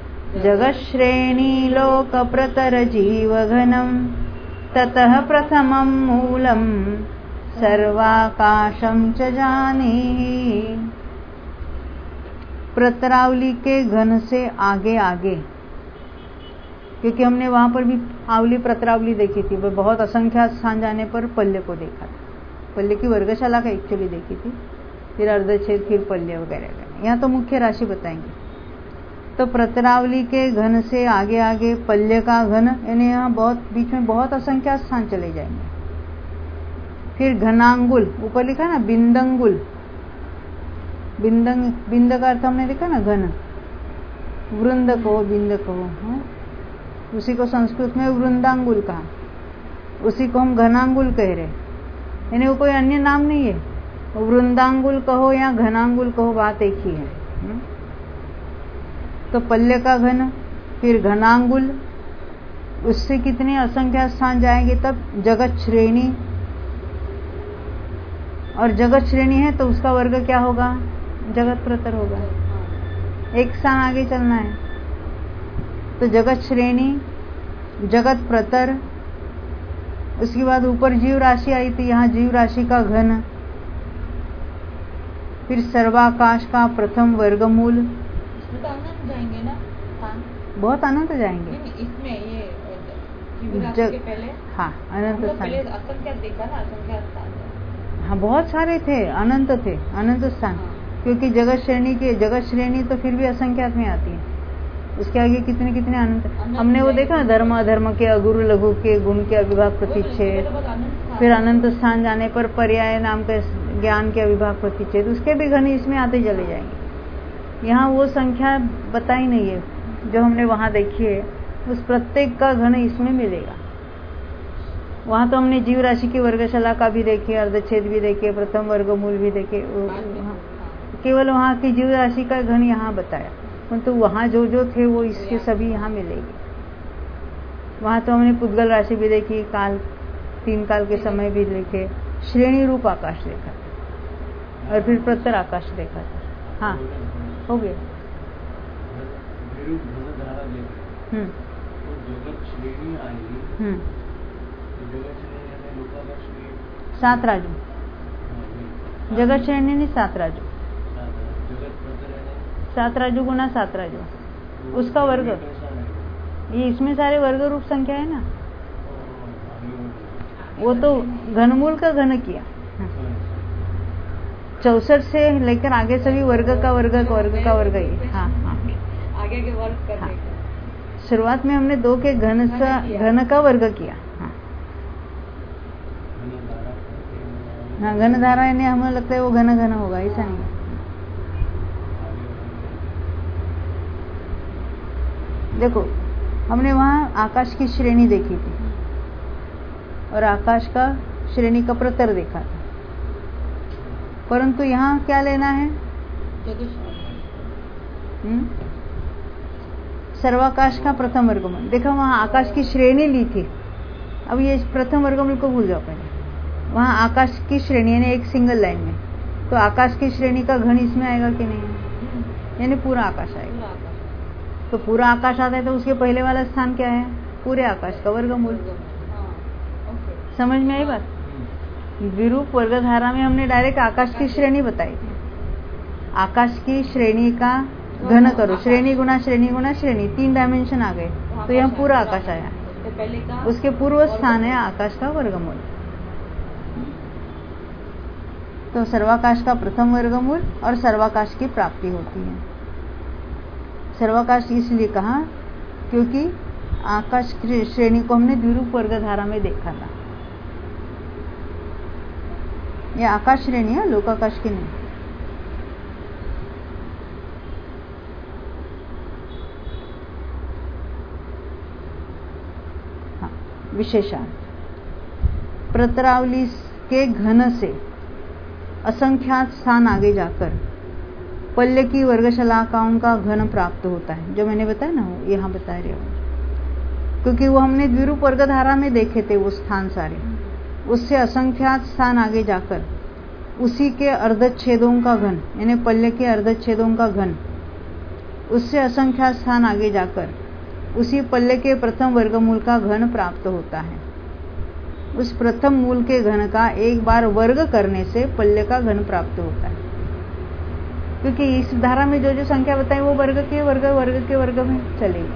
जगश्रेणीलोकप्रतरजीवघनं ततः प्रथमं मूलं सर्वाकाशं च जानीहि। प्रतरावली के घन से आगे आगे, क्योंकि हमने वहां पर भी आवली प्रतरावली देखी थी, वह बहुत असंख्यात स्थान जाने पर पल्य को देखा था। पल्य की वर्गशाला का एक्चुअली देखी थी, फिर अर्धच्छेद, फिर पल्य वगैरह। यहाँ तो मुख्य राशि बताएंगे। तो प्रतरावली के घन से आगे आगे पल्य का घन, यानी यहाँ बहुत बीच में बहुत असंख्यात स्थान चले जाएंगे। फिर घनांगुल, ऊपर लिखा ना बिंदंगुल, बिंदंग बिंद का अर्थ हमने देखा ना घन, वृंद को बिंद को, हाँ? उसी को संस्कृत में वृंदांगुल कहा, उसी को हम घनांगुल कह रहे, यानी वो कोई अन्य नाम नहीं है। वृंदांगुल कहो या घनांगुल कहो, बात एक ही है। हुँ? तो पल्य का घन, फिर घनांगुल, उससे कितने असंख्यात स्थान जाएंगे तब जगत श्रेणी, और जगत श्रेणी है तो उसका वर्ग क्या होगा, जगत प्रतर होगा। एक स्थान आगे चलना है तो जगत श्रेणी, जगत प्रतर, उसके बाद ऊपर जीव राशि आई थी, यहाँ जीव राशि का घन, फिर सर्वाकाश का प्रथम वर्गमूल। इसमें तो अनंत जाएंगे ना स्थान, बहुत अनंत जाएंगे। नहीं, इसमें ये जीव राशि जग, के पहले, हाँ अनंत स्थान, पहले असंख्यात देखा ना, असंख्यात स्थान। हाँ बहुत सारे थे, अनंत थे, अनंत स्थान। हाँ। क्योंकि जगत श्रेणी के, जगत श्रेणी तो फिर भी असंख्यात में आती है, उसके आगे कितने कितने अनंत। हमने वो देखा ना, धर्म अधर्म के, अगुरु लघु के, गुण के अविभाग प्रतिच्छेद, फिर अनंत स्थान जाने पर पर्याय नाम के ज्ञान के अविभाग प्रतिच्छेद, उसके भी घन इसमें आते चले जाएंगे। यहाँ वो संख्या बताई नहीं है जो हमने वहां देखी है, उस प्रत्येक का घन इसमें मिलेगा। वहां तो हमने जीव राशि की वर्गशाला का भी देखी, अर्धच्छेद भी देखे, प्रथम वर्गमूल भी देखे, केवल वहां की जीव राशि का घन यहाँ बताया, परंतु तो वहां जो जो थे वो इसके सभी यहाँ मिलेंगे। वहां तो हमने पुद्गल राशि भी देखी, काल, तीन काल के समय भी देखे, श्रेणी रूप आकाश देखा था, और फिर प्रतर आकाश देखा था। हाँ हो गया। हम्म हम्म सात राजू, जगत श्रेणी नहीं, सात राजू, सात राजू गुना सात राजू, उसका वर्ग, ये इसमें सारे वर्ग रूप संख्या है ना, वो तो घनमूल का घन किया। चौसठ से लेकर आगे सभी वर्ग का वर्ग का वर्ग का वर्ग ही। हाँ हाँ आगे के वर्ग करने हाँ। शुरुआत में हमने दो के घन सा घन का वर्ग किया। हाँ हाँ घन धारा, यानी हमें लगता है वो घन घन होगा, ऐसा नहीं। देखो हमने वहां आकाश की श्रेणी देखी थी और आकाश का श्रेणी का प्रतर देखा था, परंतु यहाँ क्या लेना है, हम्म सर्वाकाश का प्रथम वर्गमूल। देखो वहां आकाश की श्रेणी ली थी, अब ये प्रथम वर्गमूल को भूल जाओ पहले। वहां आकाश की श्रेणी यानी एक सिंगल लाइन में, तो आकाश की श्रेणी का घन इसमें आएगा कि नहीं, यानी पूरा आकाश आएगा। तो पूरा आकाश आता है तो उसके पहले वाला स्थान क्या है, पूरे आकाश का वर्गमूल। समझ में आई बात। विरूप वर्गधारा में हमने डायरेक्ट आकाश की श्रेणी बताई थी, आकाश की श्रेणी का घन करो, श्रेणी गुना श्रेणी गुना श्रेणी, तीन डायमेंशन आ गए, तो यहाँ पूरा आकाश आया। उसके पूर्व स्थान है आकाश का वर्गमूल। तो सर्वाकाश का प्रथम वर्गमूल और सर्वाकाश की प्राप्ति होती है। सर्वाकाश इसलिए कहा क्योंकि आकाश की श्रेणी को हमने द्विरूप वर्गधारा में देखा था। यह आकाश श्रेणी है, लोकाकाश की नहीं। हाँ, विशेषार्थ प्रतरावली के घन से असंख्यात स्थान आगे जाकर पल्य की वर्गशलाकाओं का घन प्राप्त होता है, जो मैंने बताया ना, वो यहाँ बता रहे हो, क्योंकि वो हमने द्विरूप वर्गधारा में देखे थे वो स्थान सारे। उससे असंख्यात स्थान आगे जाकर उसी के अर्धच्छेदों का घन, यानी पल्ले के अर्धच्छेदों का घन, उससे असंख्यात स्थान आगे जाकर उसी पल्ले के प्रथम वर्गमूल का घन प्राप्त होता है। उस प्रथम मूल के घन का एक बार वर्ग करने से पल्ले का घन प्राप्त होता है, क्योंकि इस धारा में जो जो संख्या बताई वो वर्ग के वर्ग वर्ग के वर्ग में चलेगी।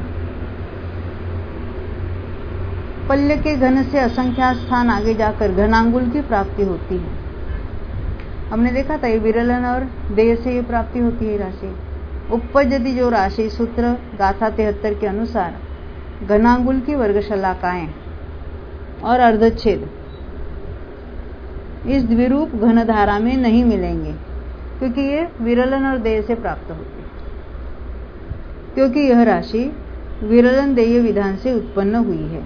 पल्ले के घन से असंख्यात स्थान आगे जाकर घनांगुल की प्राप्ति होती है। हमने देखा था ये विरलन और देय से ये प्राप्ति होती है राशि। उपपद्यति जो राशि सूत्र गाथा तिहत्तर के अनुसार घनांगुल की वर्गशलाकाएं और अर्धच्छेद इस द्विरूप घन धारा में नहीं मिलेंगे, क्योंकि ये विरलन और देय से प्राप्त होती है, क्योंकि यह राशि विरलन देय विधान से उत्पन्न हुई है।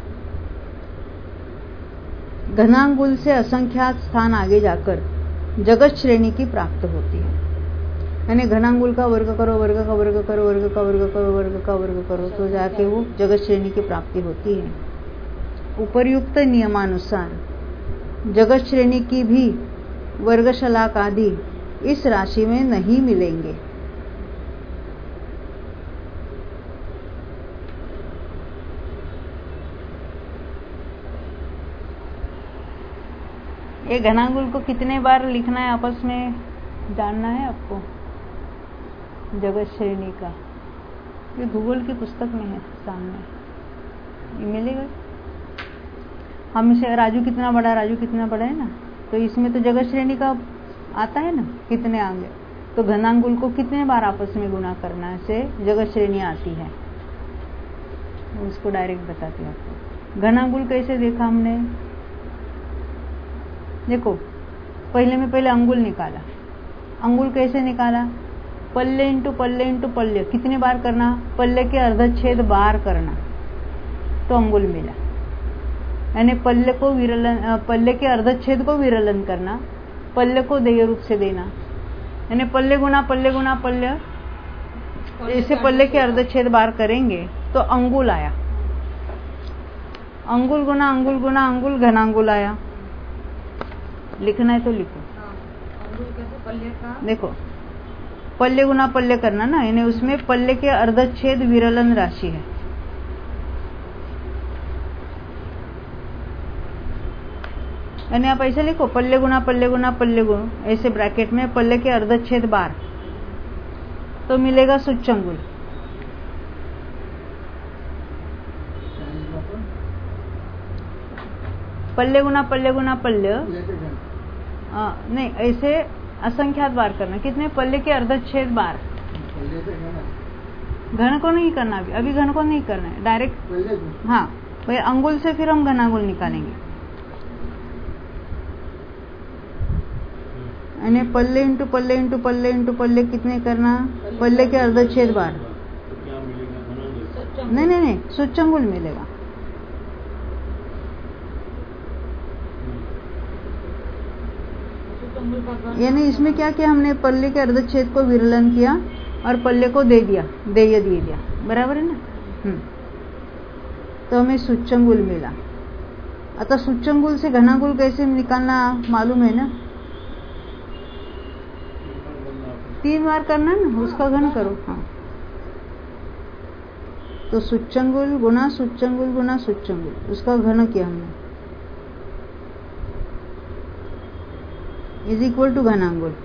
घनांगुल से असंख्यात स्थान आगे जाकर जगत श्रेणी की प्राप्त होती है, यानी घनांगुल का वर्ग करो वर्ग का वर्ग करो वर्ग का वर्ग करो वर्ग का वर्ग करो तो जाके वो जगत श्रेणी की प्राप्ति होती है। उपर्युक्त नियमानुसार जगत श्रेणी की भी वर्गशलाक आदि इस राशि में नहीं मिलेंगे। ये घनांगुल को कितने बार लिखना है आपस में जानना है आपको, जगत श्रेणी का। ये भूगोल की पुस्तक में है सामने, ये मिलेगा। हम इसे राजू कितना बड़ा राजू कितना बड़ा है ना, तो इसमें तो जगत श्रेणी का आता है ना कितने आगे, तो घनांगुल को कितने बार आपस में गुणा करना से जगत श्रेणी आती है, उसको डायरेक्ट बताती है आपको। घनांगुल कैसे देखा हमने, देखो पहले में पहले अंगुल निकाला। अंगुल कैसे निकाला, पल्ले इंटू पल्ले इंटू पल्ले, कितने बार करना, पल्ले के अर्धच्छेद बार करना तो अंगुल मिला। यानी पल्ले को विरलन, पल्ले के अर्धच्छेद को विरलन करना, पल्ले को देय रूप से देना, यानी पल्ले गुना पल्ले गुना पल्ले, ऐसे पल्ले के अर्धच्छेद बार करेंगे तो अंगुल आया। अंगुल गुना अंगुल गुना अंगुल घनांगुल आया। लिखना है तो लिखो। पल्ले का देखो पल्ले गुना पल्ले करना ना, यानी उसमें पल्ले के अर्धच्छेद विरलन राशि है। यानी आप ऐसे लिखो पल्ले गुना पल्ले गुना पल्ले गुण, ऐसे ब्रैकेट में पल्ले के अर्धच्छेद बार, तो मिलेगा सुच्चंगुल। पल्ले गुना पल्ले गुना पल्ले, नहीं ऐसे असंख्यात बार करना, कितने, पल्ले के अर्धच्छेद बार। घन को नहीं करना अभी, अभी घन को नहीं करना है, डायरेक्ट हाँ भाई अंगुल से फिर हम घनांगुल निकालेंगे। यानी पल्ले इंटू पल्ले इंटू पल्ले इंटू पल्ले कितने करना, पल्ले के अर्धच्छेद बार। नहीं नहीं नहीं सुच्चंगुल मिलेगा। यानी इसमें क्या किया हमने, पल्ले के अर्धच्छेद को विरलन किया और पल्ले को दे दिया, देय दे दिया, बराबर है ना। हम्म तो हमें सुच्चंगुल मिला। अतः सुच्चंगुल से घनांगुल कैसे निकालना मालूम है ना, तीन बार करना ना, उसका घन करो। हाँ तो सुच्चंगुल गुना सुच्चंगुल गुना सुच्चंगुल, उसका घन किया हमने, इज इक्वल टू घनांगुल।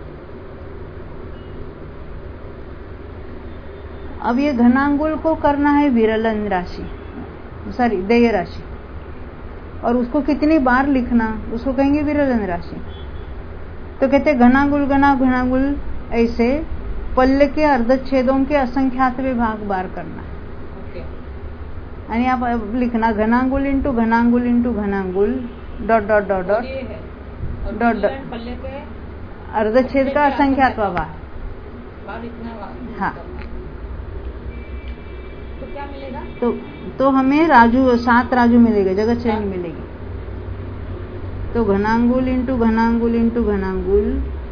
अब ये घनांगुल को करना है विरलन राशि, सॉरी देय राशि, और उसको कितनी बार लिखना उसको कहेंगे विरलन राशि। तो कहते घनांगुल गना घनांगुल, ऐसे पल्ले के अर्धच्छेदों के असंख्यात विभाग बार करना है। यानी आप अब लिखना घनांगुल इंटू घनांगुल इंटू घनांगुल dot dot dot dot dot dot, पल्ले के अर्धच्छेद का असंख्यात विभाग। हाँ तो क्या मिलेगा, तो तो हमें राजू सात राजू मिलेगा, जगत श्रेणी मिलेगी। तो घनांगुल इंटू घनांगुल इंटू घनांगुल,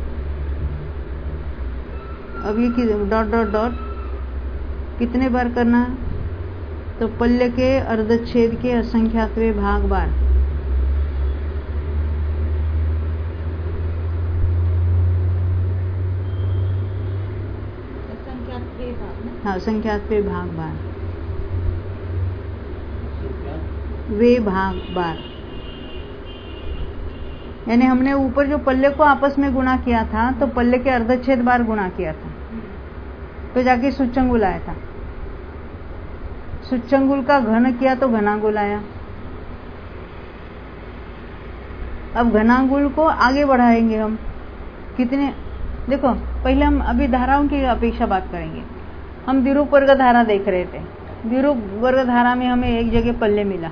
अब ये डॉट डॉट डॉट कितने बार करना, तो पल्ले के अर्धच्छेद के असंख्यातवें भाग बार। हाँ, संख्यात पे भाग बार, संख्या वे भाग बार, यानी हमने ऊपर जो पल्ले को आपस में गुणा किया था तो पल्ले के अर्धच्छेद बार गुणा किया था, तो जाके सूच्यंगुल आया था। सूच्यंगुल का घन किया तो घनांगुल आया। अब घनांगुल को आगे बढ़ाएंगे हम। कितने, देखो पहले हम अभी धाराओं की अपेक्षा बात करेंगे। हम द्विरूप वर्ग धारा देख रहे थे। द्विरूप वर्ग धारा में हमें एक जगह पल्ले मिला,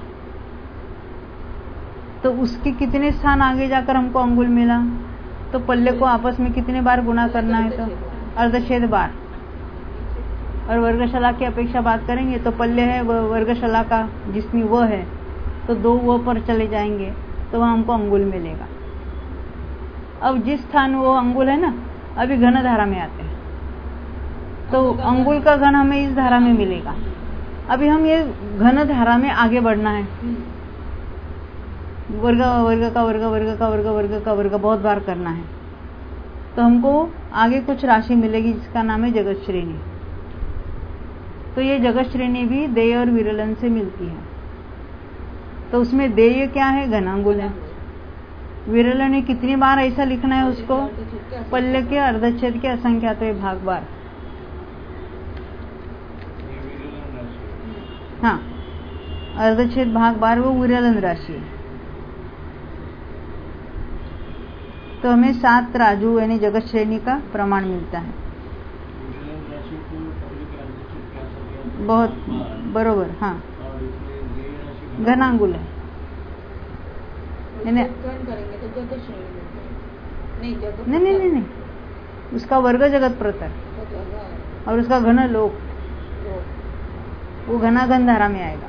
तो उसके कितने स्थान आगे जाकर हमको अंगुल मिला, तो पल्ले को आपस में कितने बार गुणा करना है, तो अर्धच्छेद बार। और वर्गशला की अपेक्षा बात करेंगे तो पल्ले है वर्गशला का, जिसमें वो है तो दो वो पर चले जाएंगे तो वहां हमको अंगुल मिलेगा। अब जिस स्थान वो अंगुल है ना, अभी घन धारा में आते हैं तो अंगुल का घन हमें इस धारा में मिलेगा। अभी हम ये घन धारा में आगे बढ़ना है, वर्ग वर्ग का वर्ग वर्ग का वर्ग वर्ग का वर्ग बहुत बार करना है, तो हमको आगे कुछ राशि मिलेगी जिसका नाम है जगत श्रेणी। तो ये जगत श्रेणी भी देय और विरलन से मिलती है। तो उसमें देय क्या है, घनांगुल है। विरलन है कितनी बार ऐसा लिखना है उसको, पल्ले के अर्धच्छेद के असंख्यात भाग बार। हाँ, अर्धच्छेद भाग बार वो विरलन राशि है। तो हमें सात राजू यानी जगत श्रेणी का प्रमाण मिलता है। बहुत बरोबर, हाँ, घनांगुल है। नहीं करेंगे तो जगत श्रेणी नहीं, जगत नहीं नहीं नहीं, उसका वर्ग जगत प्रतर और उसका घन लोक, वो घना घन धारा में आएगा।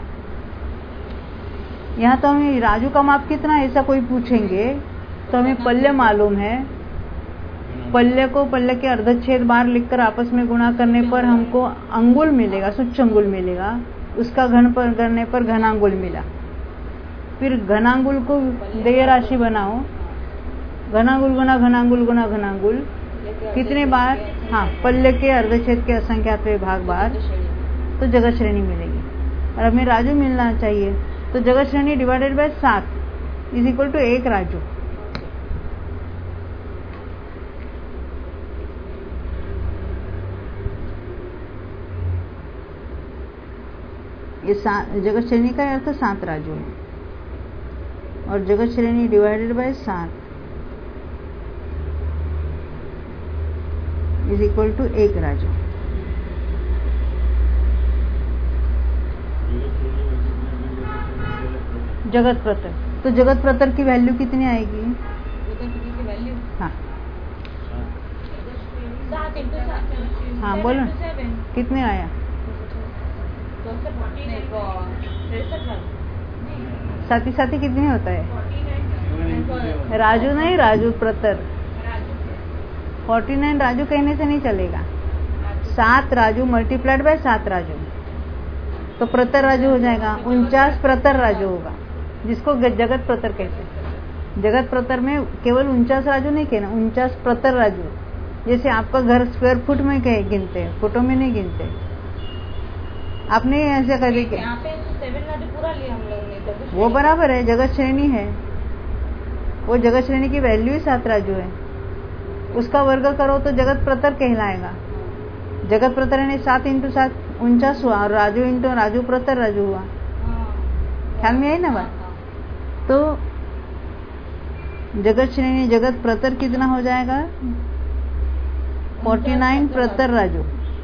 यहाँ तो हमें राजू का माप कितना है ऐसा कोई पूछेंगे तो हमें पल्ले मालूम है। पल्ले को पल्ले के अर्धच्छेद बार लिखकर आपस में गुणा करने पर हमको अंगुल मिलेगा, सूच्यंगुल मिलेगा। उसका घन पर करने पर घनांगुल मिला। फिर घनांगुल को देय राशि बनाओ, घनांगुल गुना घनांगुल गुना घनांगुल कितने बार, हाँ, पल्ले के अर्धच्छेद के असंख्यात भाग बार, तो जगत श्रेणी मिलेगी। और हमें राजू मिलना चाहिए, तो जगत श्रेणी डिवाइडेड बाय सात इज इक्वल टू एक राजू। ये जगत श्रेणी का अर्थ सात राजू है, और जगत श्रेणी डिवाइडेड बाय सात इज इक्वल टू एक राजू। जगत प्रतर, तो जगत प्रतर की वैल्यू कितनी आएगी, हाँ हाँ बोलो कितने आया, साथी साथी कितनी होता है, राजू नहीं राजू प्रतर, फोर्टी नाइन राजू कहने से नहीं चलेगा। सात राजू मल्टीप्लाइड बाय सात राजू तो प्रतर राजू हो जाएगा, उनचास प्रतर राजू होगा, जिसको जगत प्रतर कहते हैं। जगत प्रतर में केवल उनचास राजू नहीं कहना, उनचास प्रतर राजू। जैसे आपका घर स्क्वायर फुट में कहे गिनते हैं, फुटों में नहीं गिनते। आपने ऐसे कर दी यहाँ पे सेवन राजू पूरा लिया हम लोग ने, वो बराबर है, जगत श्रेणी है वो, जगत श्रेणी की वैल्यू ही सात राजू है। उसका वर्ग करो तो जगत प्रतर कहलाएगा। जगत प्रतर यानी सात इंटू सात उनचास हुआ, और राजू इंटू राजू प्रतर राजू हुआ। ख्याल में आई ना बात। तो जगत श्रेणी जगत प्रतर कितना हो जाएगा, फोर्टी नाइन प्रतर राजू।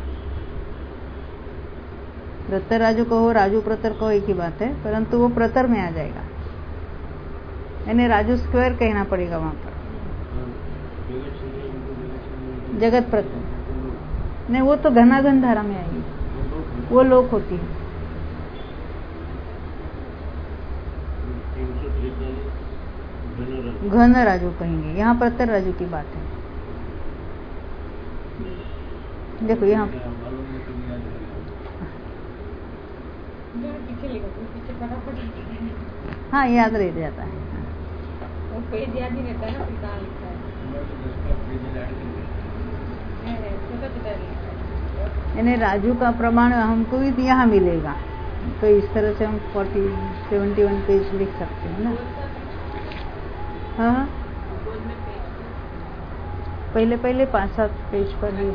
प्रतर राजू कहो राजू प्रतर कहो एक ही बात है, परंतु वो प्रतर में आ जाएगा, यानी राजू स्क्वायर कहना पड़ेगा वहां पर। जगत प्रतर नहीं, वो तो घनाघन धारा में आएगी, वो लोक होती है। घन राजू कहेंगे, यहाँ प्रतर राजू की बात है। देखो यहाँ हाँ याद रह जाता है, वो पेज याद नहीं रहता है ना, फिर कहाँ लिखा है, छोटा छोटा लिखा है। यानी राजू का प्रमाण हमको भी यहाँ मिलेगा। तो इस तरह से हम फोर्टी सेवेंटी वन पेज लिख सकते हैं ना। हाँ, पहले पहले पाँच सात पेज पर ही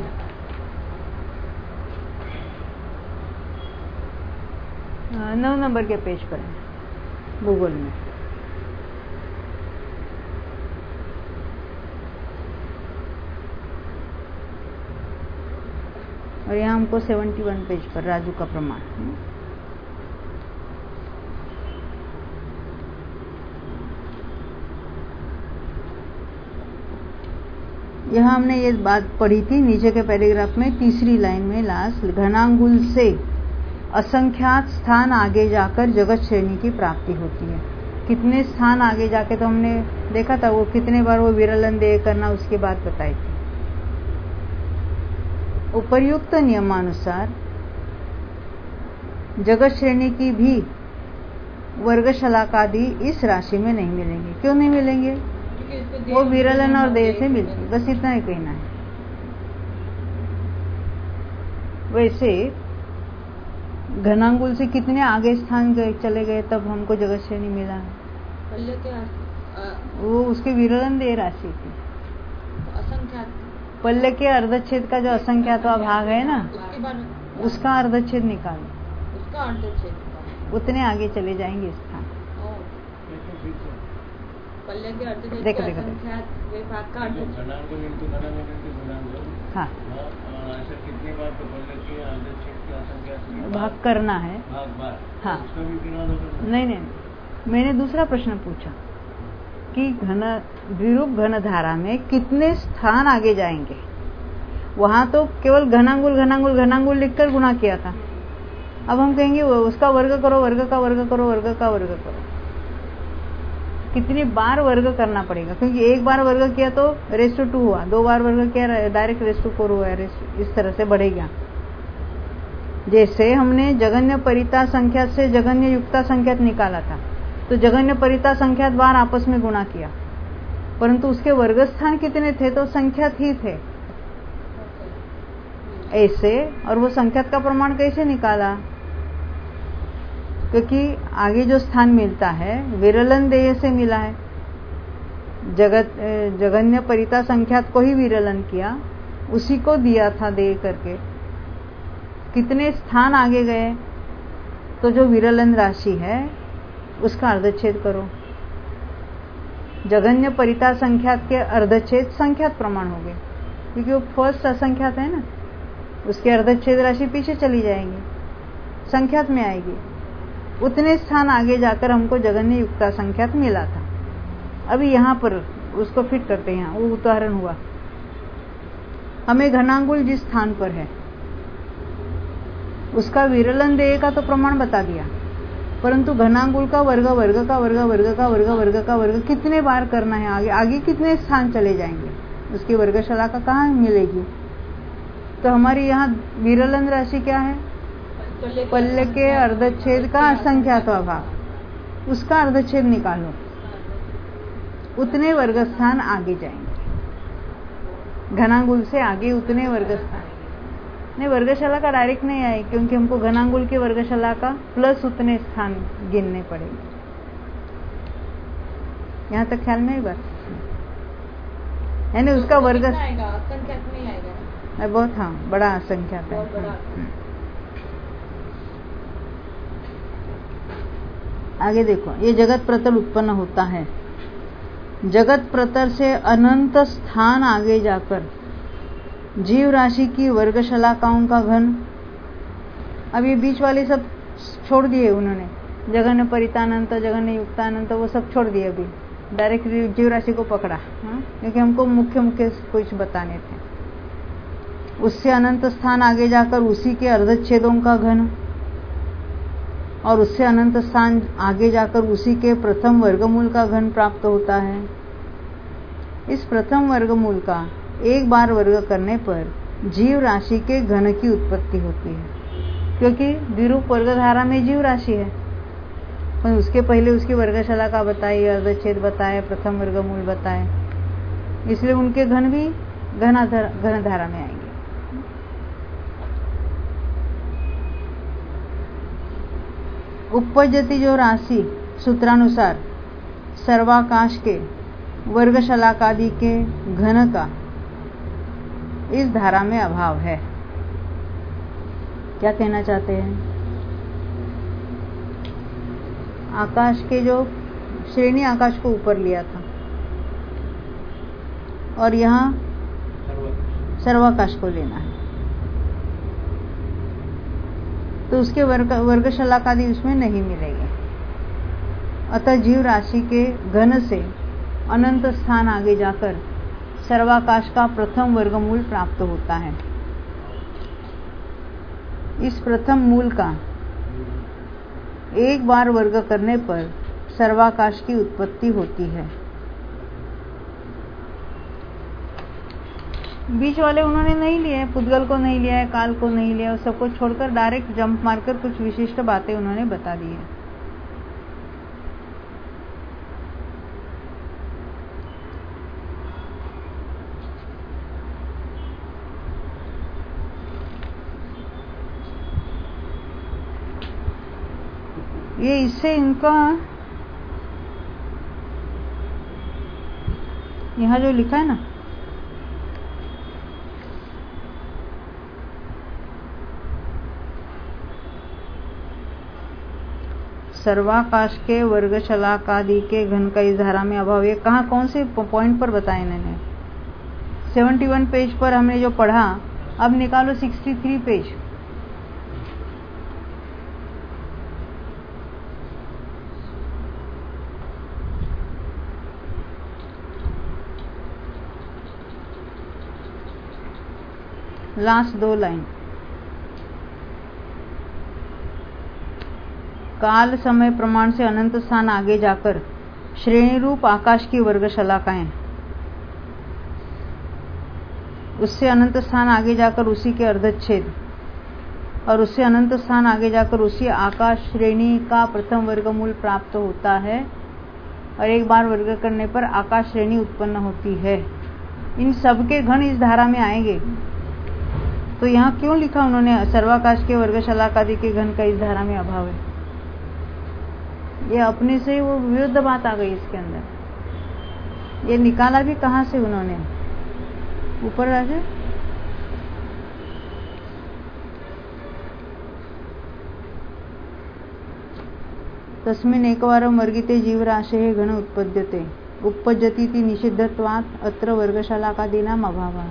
नौ नंबर के पेज पर है गूगल में। और यहाँ हमको सेवेंटी वन पेज पर राजू का प्रमाण। यहाँ हमने ये बात पढ़ी थी नीचे के पैराग्राफ में तीसरी लाइन में लास्ट, घनांगुल से असंख्यात स्थान आगे जाकर जगत श्रेणी की प्राप्ति होती है। कितने स्थान आगे जाके तो हमने देखा था, वो कितने बार वो विरलन देय करना उसकी बात बताई थी। उपर्युक्त नियमानुसार जगत श्रेणी की भी वर्गशलाकादि इस राशि में नहीं मिलेंगे। क्यों नहीं मिलेंगे? वो विरलन और देय से मिलती, बस इतना ही कहना है। वैसे घनांगुल से कितने आगे स्थान गए चले गए तब हमको जगत श्रेणी मिला है? वो उसके विरलन देय राशि थी। असंख्यात पल्ले के अर्धच्छेद का जो असंख्यातवा भाग है ना, उसके बाद उसका अर्धच्छेद निकालो, उसका अर्धच्छेद उतने आगे चले जाएंगे स्थान। पल्ले के अर्धच्छेद देखो, के देखो, देखो। असंख्यात वे भाग का अर्धच्छेद। घनांगुल इंटू घनांगुल इंटू घनांगुल। हाँ, ऐसा कितनी बार तो पल्ले के अर्धच्छेद के असंख्यात भाग करना है। भाग बार। हाँ। उसका भी गिनवा दो। नहीं नहीं, मैंने दूसरा प्रश्न पूछा कि घन द्विरूप घन धारा में कितने स्थान आगे जाएंगे। वहां तो केवल घनांगुल घनांगुल घनांगुल लिखकर गुणा किया था। अब हम कहेंगे उसका वर्ग करो, वर्ग का वर्ग करो, वर्ग का वर्ग करो। कितनी बार वर्ग करना पड़ेगा? क्योंकि एक बार वर्ग किया तो रेस टू टू हुआ, दो बार वर्ग किया डायरेक्ट रेस टू फोर हुआ, इस तरह से बढ़ेगा। जैसे हमने जगन्य परिता संख्यात से जगन्य युक्ता संख्यात निकाला था, तो जगन्य परिता संख्यात बार आपस में गुणा किया, परंतु उसके वर्ग स्थान कितने थे? तो संख्यात ही थे। ऐसे, और वो संख्यात का प्रमाण कैसे निकाला? क्योंकि आगे जो स्थान मिलता है विरलन देय से मिला है। जगत जगन्य परिता संख्यात को ही विरलन किया, उसी को दिया था देय करके। कितने स्थान आगे गए तो जो विरलन राशि है उसका अर्धच्छेद करो। जगन्य परिता संख्यात के अर्धच्छेद संख्यात प्रमाण हो गए, क्योंकि वो फर्स्ट असंख्यात है ना, उसके अर्धच्छेद राशि पीछे चली जाएंगी, संख्यात में आएगी। उतने स्थान आगे जाकर हमको जगन्य युक्ता संख्यात मिला था। अभी यहाँ पर उसको फिट करते हैं। वो उदाहरण हुआ, हमें घनांगुल जिस स्थान पर है उसका विरलन देय का तो प्रमाण बता दिया, परंतु घनांगुल का वर्ग वर्ग का वर्ग वर्ग का वर्ग वर्ग का वर्ग कितने बार करना है, आगे आगे कितने स्थान चले जाएंगे, उसकी वर्गशाला का कहाँ मिलेगी? तो हमारी यहाँ विरलन राशि क्या है? पल्ले के अर्धच्छेद का असंख्यातवा भाग, उसका अर्धच्छेद निकालो, उतने वर्ग स्थान आगे जाएंगे। घनांगुल से आगे उतने वर्ग स्थान नहीं, वर्गशाला का डायरेक्ट नहीं आए, क्योंकि हमको घनांगुल के वर्गशाला का प्लस उतने स्थान गिनने पड़ेंगे। यहाँ तक ख्याल में ही बात, यानी उसका वर्ग असंख्यात में आएगा, बहुत, हाँ, बड़ा असंख्यात है। आगे देखो, ये जगत प्रतर उत्पन्न होता है। जगत प्रतर से अनंत स्थान आगे जाकर जीव राशि की वर्गशलाकाओं का घन, अब ये बीच वाले सब छोड़ दिए उन्होंने, जगन्य परितानंत जगन्य युक्तानंत वो सब छोड़ दिए, अभी डायरेक्ट जीव राशि को पकड़ा, हाँ? क्योंकि हमको मुख्य मुख्य कुछ बताने थे। उससे अनंत स्थान आगे जाकर उसी के अर्धच्छेदों का घन, और उससे अनंत स्थान आगे जाकर उसी के प्रथम वर्गमूल का घन प्राप्त होता है। इस प्रथम वर्गमूल का एक बार वर्ग करने पर जीव राशि के घन की उत्पत्ति होती है, क्योंकि द्विरूप वर्गधारा में जीव राशि है, पर उसके पहले उसकी वर्गशाला का बताए, अर्धच्छेद बताए, प्रथम वर्गमूल बताए, इसलिए उनके घन भी घनाधारा में आएंगे। उपपद्यति जो राशि सूत्रानुसार सर्वाकाश के वर्ग शलाकादि के घन का इस धारा में अभाव है। क्या कहना चाहते हैं? आकाश के जो श्रेणी आकाश को ऊपर लिया था और यहाँ सर्वाकाश को लेना है, तो उसके वर्ग वर्ग शलाकादि उसमें नहीं मिलेंगे। अतः जीव राशि के घन से अनंत स्थान आगे जाकर सर्वाकाश का प्रथम वर्गमूल प्राप्त होता है। इस प्रथम मूल का एक बार वर्ग करने पर सर्वाकाश की उत्पत्ति होती है। बीच वाले उन्होंने नहीं लिए, पुद्गल को नहीं लिया है, काल को नहीं लिया, सबको छोड़कर डायरेक्ट जंप मारकर कुछ विशिष्ट बातें उन्होंने बता दी है। ये इससे इनका यहाँ जो लिखा है ना, सर्वाकाश के वर्ग शलाकादि के घन का इस धारा में अभाव, ये कहाँ कौन से पॉइंट पर बताया इन्होंने? इकहत्तर पेज पर हमने जो पढ़ा, अब निकालो तिरसठ पेज। लास्ट दो लाइन, काल समय प्रमाण से अनंत स्थान आगे जाकर श्रेणी रूप आकाश की वर्ग शलाकाएं, उससे अनंत स्थान आगे जाकर उसी के अर्धच्छेद, और उससे अनंत स्थान आगे जाकर उसी आकाश श्रेणी का प्रथम वर्गमूल प्राप्त होता है, और एक बार वर्ग करने पर आकाश श्रेणी उत्पन्न होती है। इन सब के घन इस धारा में आएंगे। तो यहाँ क्यों लिखा उन्होंने सर्वाकाश के वर्ग शलाकादि के घन का इस धारा में अभाव है? ये अपने से वो विरुद्ध बात आ गई इसके अंदर। ये निकाला भी कहाँ से उन्होंने? ऊपर राजे तस्मिन् एकवारं वर्गिते जीवराशेः घन उत्पद्यते उपपद्यतीति निषिद्धत्वात् अत्र वर्गशलाकादीनाम् अभावः।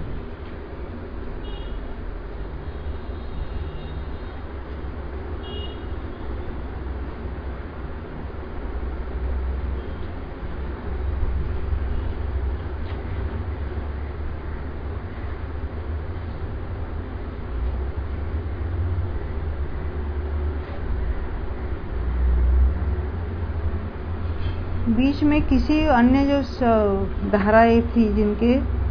बीच में किसी अन्य जो धाराएं थी जिनके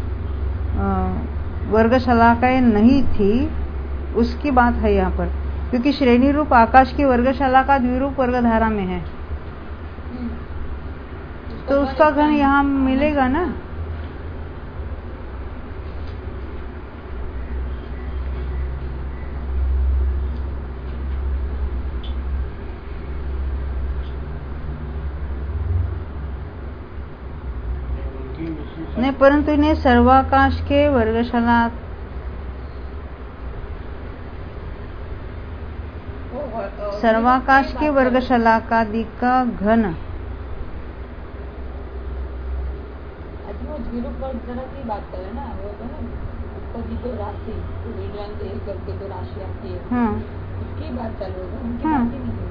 वर्ग शलाकाएं नहीं थी, उसकी बात है यहाँ पर, क्योंकि श्रेणी रूप आकाश की वर्ग शलाका द्विरूप वर्ग धारा में है, तो उसका घन यहाँ मिलेगा ना। नहीं, परंतु इन्हें सर्वाकाश के वर्गशला सर्वाकाश के वर्गशलाकादि का घन बात करें ना, वो तो ना उपपदी तो राशि करके तो राशि आती है, हाँ, उसकी बात चालू होगा, उनकी हाँ। बात ही नहीं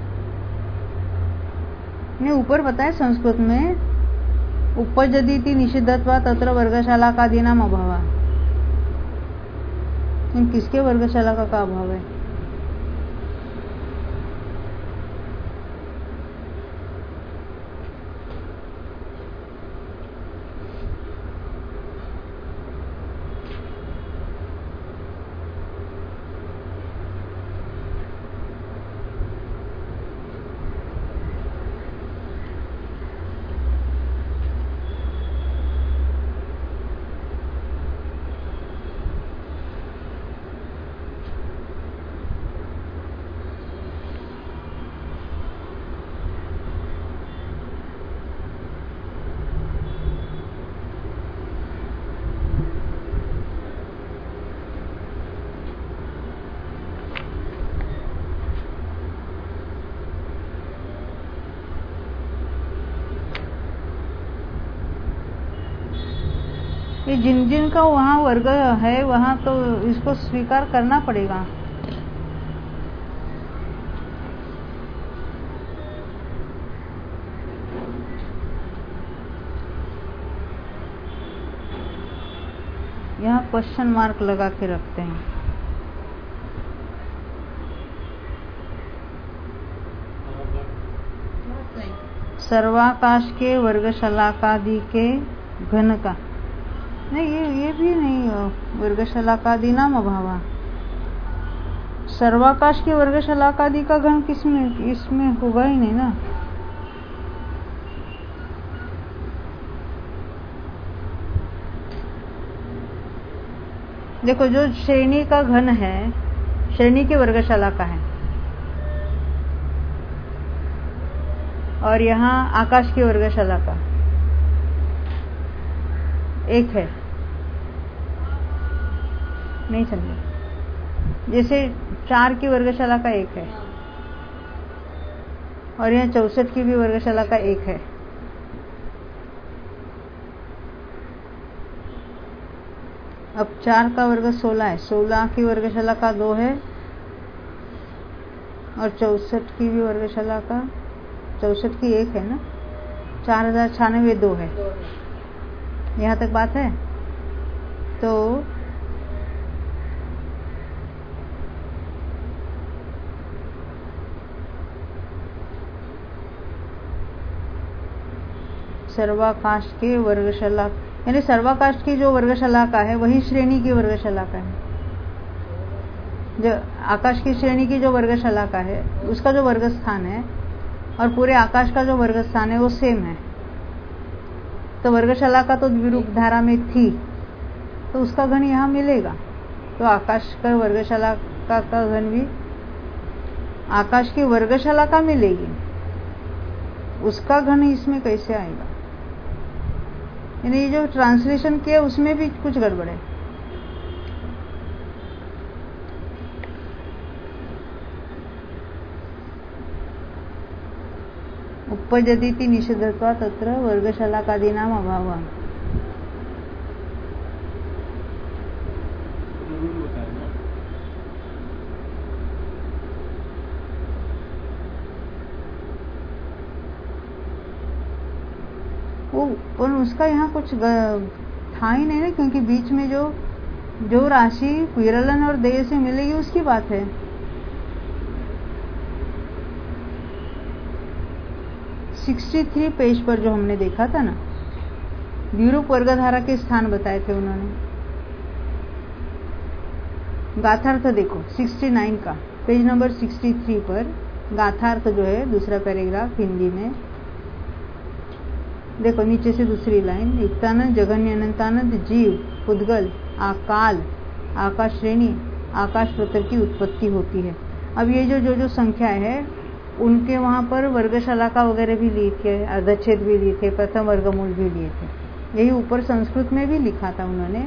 है। ने ऊपर बताया संस्कृत में उपपद्यतीति निषिद्धत्वा तत्र वर्गशलाकादीनाम् अभावः। इन किसके वर्गशलाका का अभाव है? कि जिन जिन का वहाँ वर्ग है वहाँ तो इसको स्वीकार करना पड़ेगा। यहाँ क्वेश्चन मार्क लगा के रखते हैं। सर्वाकाश के वर्ग शलाकादि के घन का नहीं, ये ये भी नहीं, वर्ग शलाकादि नाम अभावा। सर्वाकाश के वर्ग शलाकादि का घन किसमें, इसमें होगा ही नहीं ना। देखो जो श्रेणी का घन है, श्रेणी के वर्गशाला का है, और यहाँ आकाश की वर्गशाला का एक है, नहीं समझे। जैसे चार की वर्गशाला का एक है और यहाँ चौसठ की भी वर्गशाला का एक है। अब चार का वर्ग सोलह है, सोलह की वर्गशाला का दो है और चौसठ की भी वर्गशाला का, चौसठ की एक है ना, चार हजार छियानवे दो है। यहाँ तक बात है। तो सर्वाकाश के वर्गशाला, यानी सर्वाकाश की जो वर्गशाला का है वही श्रेणी की वर्गशाला का है। जो आकाश की श्रेणी की जो वर्गशाला का है उसका जो वर्ग स्थान है और पूरे आकाश का जो वर्ग स्थान है वो सेम है। तो वर्गशाला का तो द्विरूप धारा में थी, तो उसका घन यहाँ मिलेगा। तो आकाश का वर्गशाला का, का घन भी आकाश की वर्गशाला का मिलेगी, उसका घन इसमें कैसे आएगा। यानी ये जो ट्रांसलेशन किया उसमें भी कुछ गड़बड़ है। उपजदिति निषेधत्वा तत्र वर्गशालाकादीनाम अभावः। वो और उसका यहाँ कुछ था ही नहीं ना, क्योंकि बीच में जो जो राशि विरलन और देय से मिलेगी उसकी बात है। तिरसठ पेज पर जो हमने देखा था ना, द्विरूप वर्गधारा के स्थान बताए थे उन्होंने। गाथार्थ देखो उनहत्तर का, पेज नंबर तिरसठ पर गाथार्थ जो है दूसरा पैराग्राफ हिंदी में देखो, नीचे से दूसरी लाइन, युक्तानंद जगन्य अनंतानंद जीव उद्गल आकाल आकाश श्रेणी आकाश प्रतर की उत्पत्ति होती है। अब ये जो जो जो संख्या है उनके वहां पर वर्गशाला वगैरह भी लिए थे, अर्धच्छेद भी लिए थे, प्रथम वर्गमूल भी लिए थे। यही ऊपर संस्कृत में भी लिखा था उन्होंने।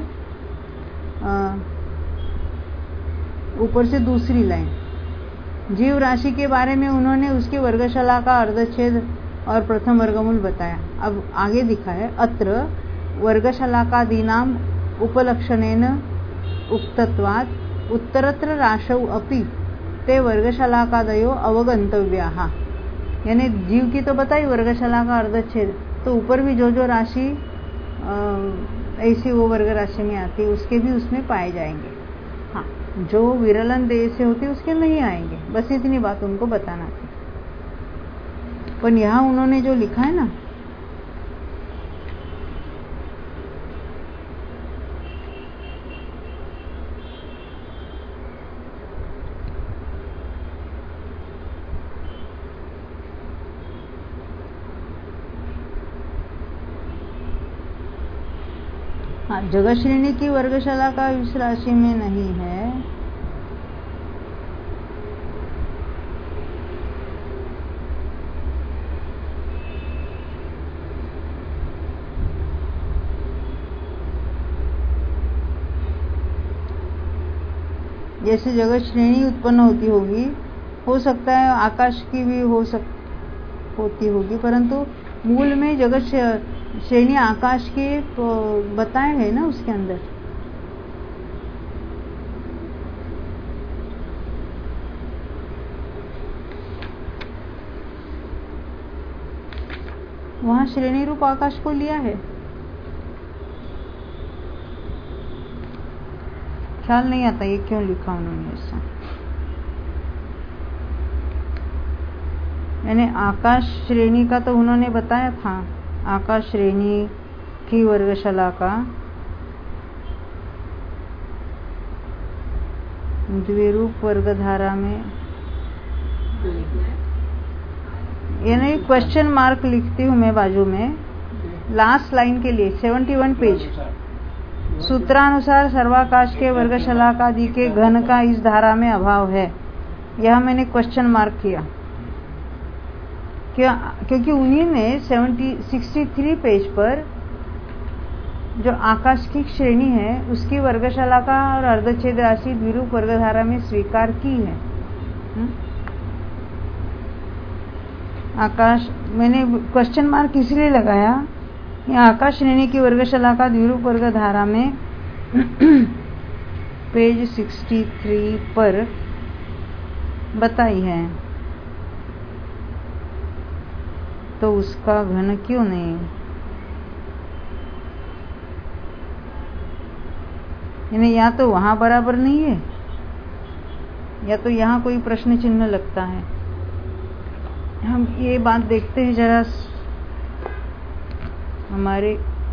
ऊपर से दूसरी लाइन, जीव राशि के बारे में उन्होंने उसकी वर्गशाला का अर्धच्छेद और प्रथम वर्गमूल बताया। अब आगे दिखा है, अत्र वर्गशालाकादीनाम उपलक्षणेन उक्तत्वात् उत्तरत्र राशौ अपि ते वर्गशालाकादयो अवगंतव्याः। यानी जीव की तो बताई वर्गशाला का अर्धच्छेद, तो ऊपर भी जो जो राशि ऐसी वो वर्ग राशि में आती है उसके भी उसमें पाए जाएंगे। हाँ, जो विरलन देय से होती उसके नहीं आएंगे। बस इतनी बात उनको बताना थी। पर यहाँ उन्होंने जो लिखा है ना, हाँ, जगत श्रेणी की वर्गशाला का इस राशि में नहीं है। जैसे जगत श्रेणी उत्पन्न होती होगी, हो सकता है आकाश की भी हो सक होती होगी, परंतु मूल में जगत श्रेणी आकाश के बताए है ना उसके अंदर। वहां श्रेणी रूप आकाश को लिया है, ख्याल नहीं आता ये क्यों लिखा उन्होंने ऐसा। यानी आकाश श्रेणी का तो उन्होंने बताया था, आकाश श्रेणी की वर्गशाला का द्विरूप वर्गधारा में, यानी क्वेश्चन मार्क लिखती हूँ मैं बाजू में लास्ट लाइन के लिए, इकहत्तर पेज। सूत्रानुसार सर्वाकाश के वर्गशलाकादि के घन का इस धारा में अभाव है, यह मैंने क्वेश्चन मार्क किया क्यों? क्योंकि उन्हीं ने तिरसठ पेज पर जो आकाश की श्रेणी है उसकी वर्गशलाका और अर्धच्छेद राशि द्विरूप वर्गधारा में स्वीकार की है। हुँ? आकाश, मैंने क्वेश्चन मार्क इसलिए लगाया, आकाश श्रेणी की वर्गशलाका द्विरूप वर्गधारा में पेज तिरसठ पर बताई है, तो उसका घन क्यों नहीं? यानी या तो वहां बराबर नहीं है या तो यहाँ कोई प्रश्न चिन्ह लगता है। हम ये बात देखते हैं जरा हमारे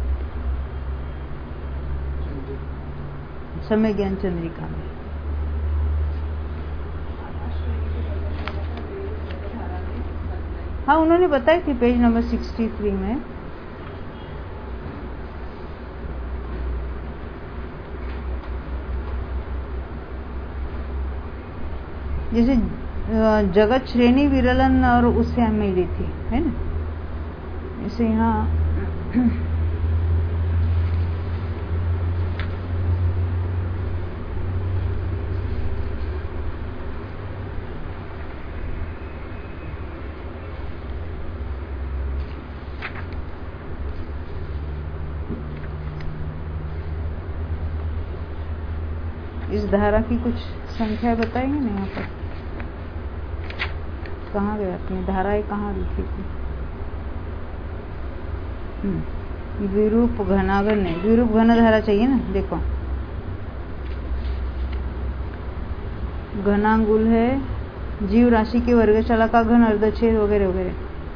समय ज्ञान चंद्रिका में। हाँ, उन्होंने बताई थी पेज नंबर तिरसठ में। जैसे जगत श्रेणी विरलन और उससे हम मिली थी, है ना। जैसे यहाँ इस धारा की कुछ संख्या बताएंगे ना। यहाँ पर कहाँ गया अपनी धाराएं कहाँ लिखी थी? द्विरूप घनाघन नहीं, द्विरूप घन धारा चाहिए ना। देखो घनांगुल है, जीव राशि के वर्गशाला का घन अर्धच्छेद वगैरह वगैरह।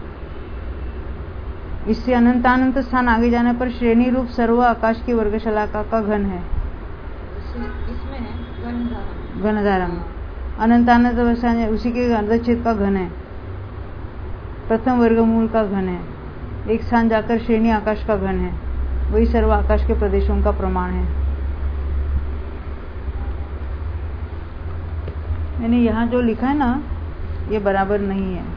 इससे अनंतानंत स्थान आगे जाने पर श्रेणी रूप सर्व आकाश की वर्गशाला का, का घन है। इसमें है घन धारा में अनंतानंत अवस्था में उसी के अर्धच्छेद का घन है, प्रथम वर्गमूल का घन है। एक स्थान जाकर श्रेणी आकाश का घन है, वही सर्व आकाश के प्रदेशों का प्रमाण है। यानी यहाँ जो लिखा है ना ये बराबर नहीं है।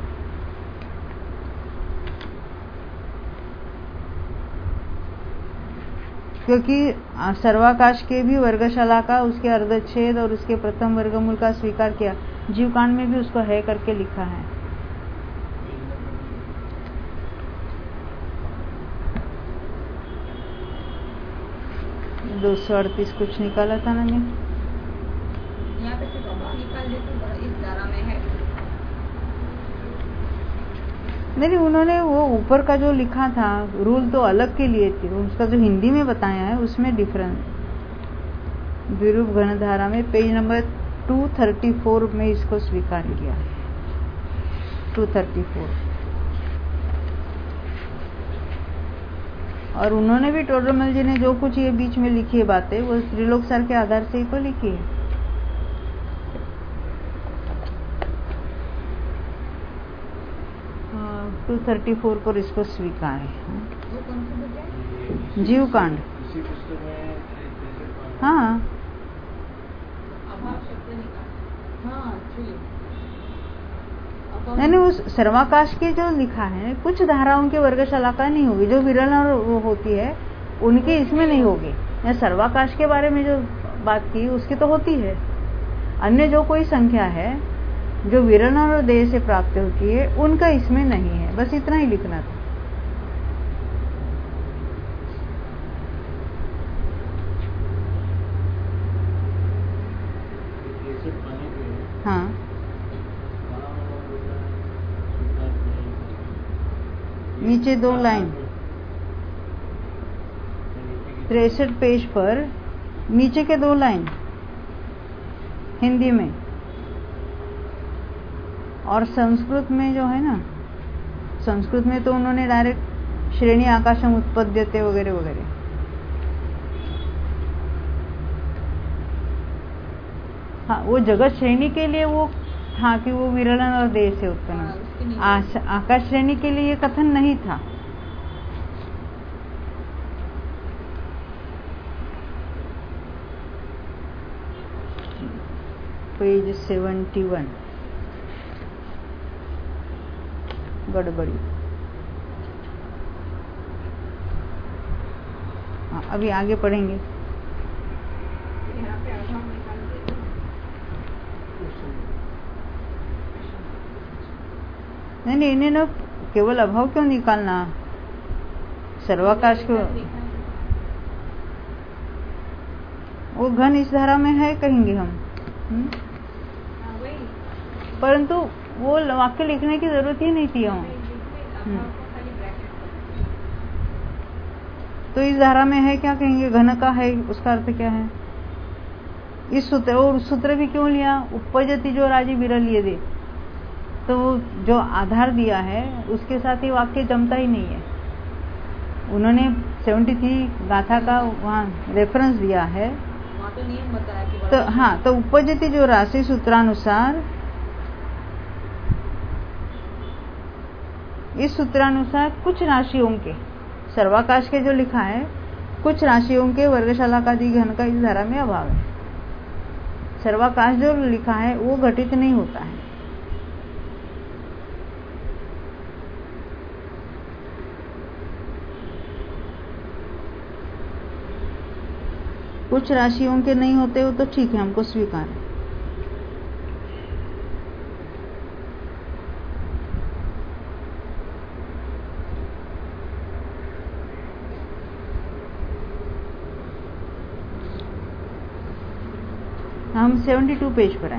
क्योंकि सर्वाकाश के भी वर्गशाला का, उसके अर्धच्छेद और उसके प्रथम वर्गमूल का स्वीकार किया। जीवकांड में भी उसको है करके लिखा है। दो सौ अड़तीस कुछ निकाला था ना। यहाँ पे सिर्फ अभाव निकाल दे तो इस धारा में है। नहीं, उन्होंने वो ऊपर का जो लिखा था रूल तो अलग के लिए थी, उसका जो हिंदी में बताया है उसमें डिफरेंस। द्विरूप घन धारा में पेज नंबर दो सौ चौंतीस में इसको स्वीकार किया है। दो सौ चौंतीस। और उन्होंने भी टोडरमल जी ने जो कुछ ये बीच में लिखी है बातें, वो त्रिलोक सार के आधार से ही तो लिखी है। दो सौ चौंतीस पर इसको स्वीकार है। जीवकांड, हाँ यानी उस सर्वाकाश के जो लिखा है कुछ धाराओं के वर्गशाला का नहीं होगी, जो विरल और वो होती है उनके इसमें नहीं होगी। या सर्वाकाश के बारे में जो बात की उसकी तो होती है, अन्य जो कोई संख्या है जो विरल और देह से प्राप्त होती है उनका इसमें नहीं है। बस इतना ही लिखना था। हाँ नीचे दो लाइन तिरसठ पेज पर नीचे के दो लाइन हिंदी में और संस्कृत में जो है ना, संस्कृत में तो उन्होंने डायरेक्ट श्रेणी आकाशम उत्पद्यते वगैरह वगैरह। हाँ वो जगत श्रेणी के लिए वो था कि वो विरलन और देह से उत्पन्न। आकाश श्रेणी के लिए ये कथन नहीं था। पेज सेवेंटी वन गड़बड़ी। हाँ अभी आगे पढ़ेंगे। नहीं नहीं इन्हें ना केवल अभाव क्यों निकालना, सर्वाकाश को वो घन इस धारा में है कहेंगे हम। हुँ? परंतु वो वाक्य लिखने की जरूरत ही नहीं थी हम। तो इस धारा में है क्या कहेंगे, घन का है, उसका अर्थ क्या है। इस सूत्र और सूत्र भी क्यों लिया, उपजति जो राजी विरल ये दे, तो जो आधार दिया है उसके साथ ही वाक्य जमता ही नहीं है। उन्होंने तिहत्तर गाथा का वहाँ रेफरेंस दिया है, तो नियम बताया कि तो हाँ तो उपजति जो राशि सूत्रानुसार, इस सूत्रानुसार कुछ राशियों के, सर्वाकाश के जो लिखा है, कुछ राशियों के वर्गशाला का दी घन का इस धारा में अभाव है। सर्वाकाश जो लिखा है वो घटित नहीं होता है। कुछ राशियों के नहीं होते हो तो ठीक है, हमको स्वीकार है। हम बहत्तर पेज पर आए।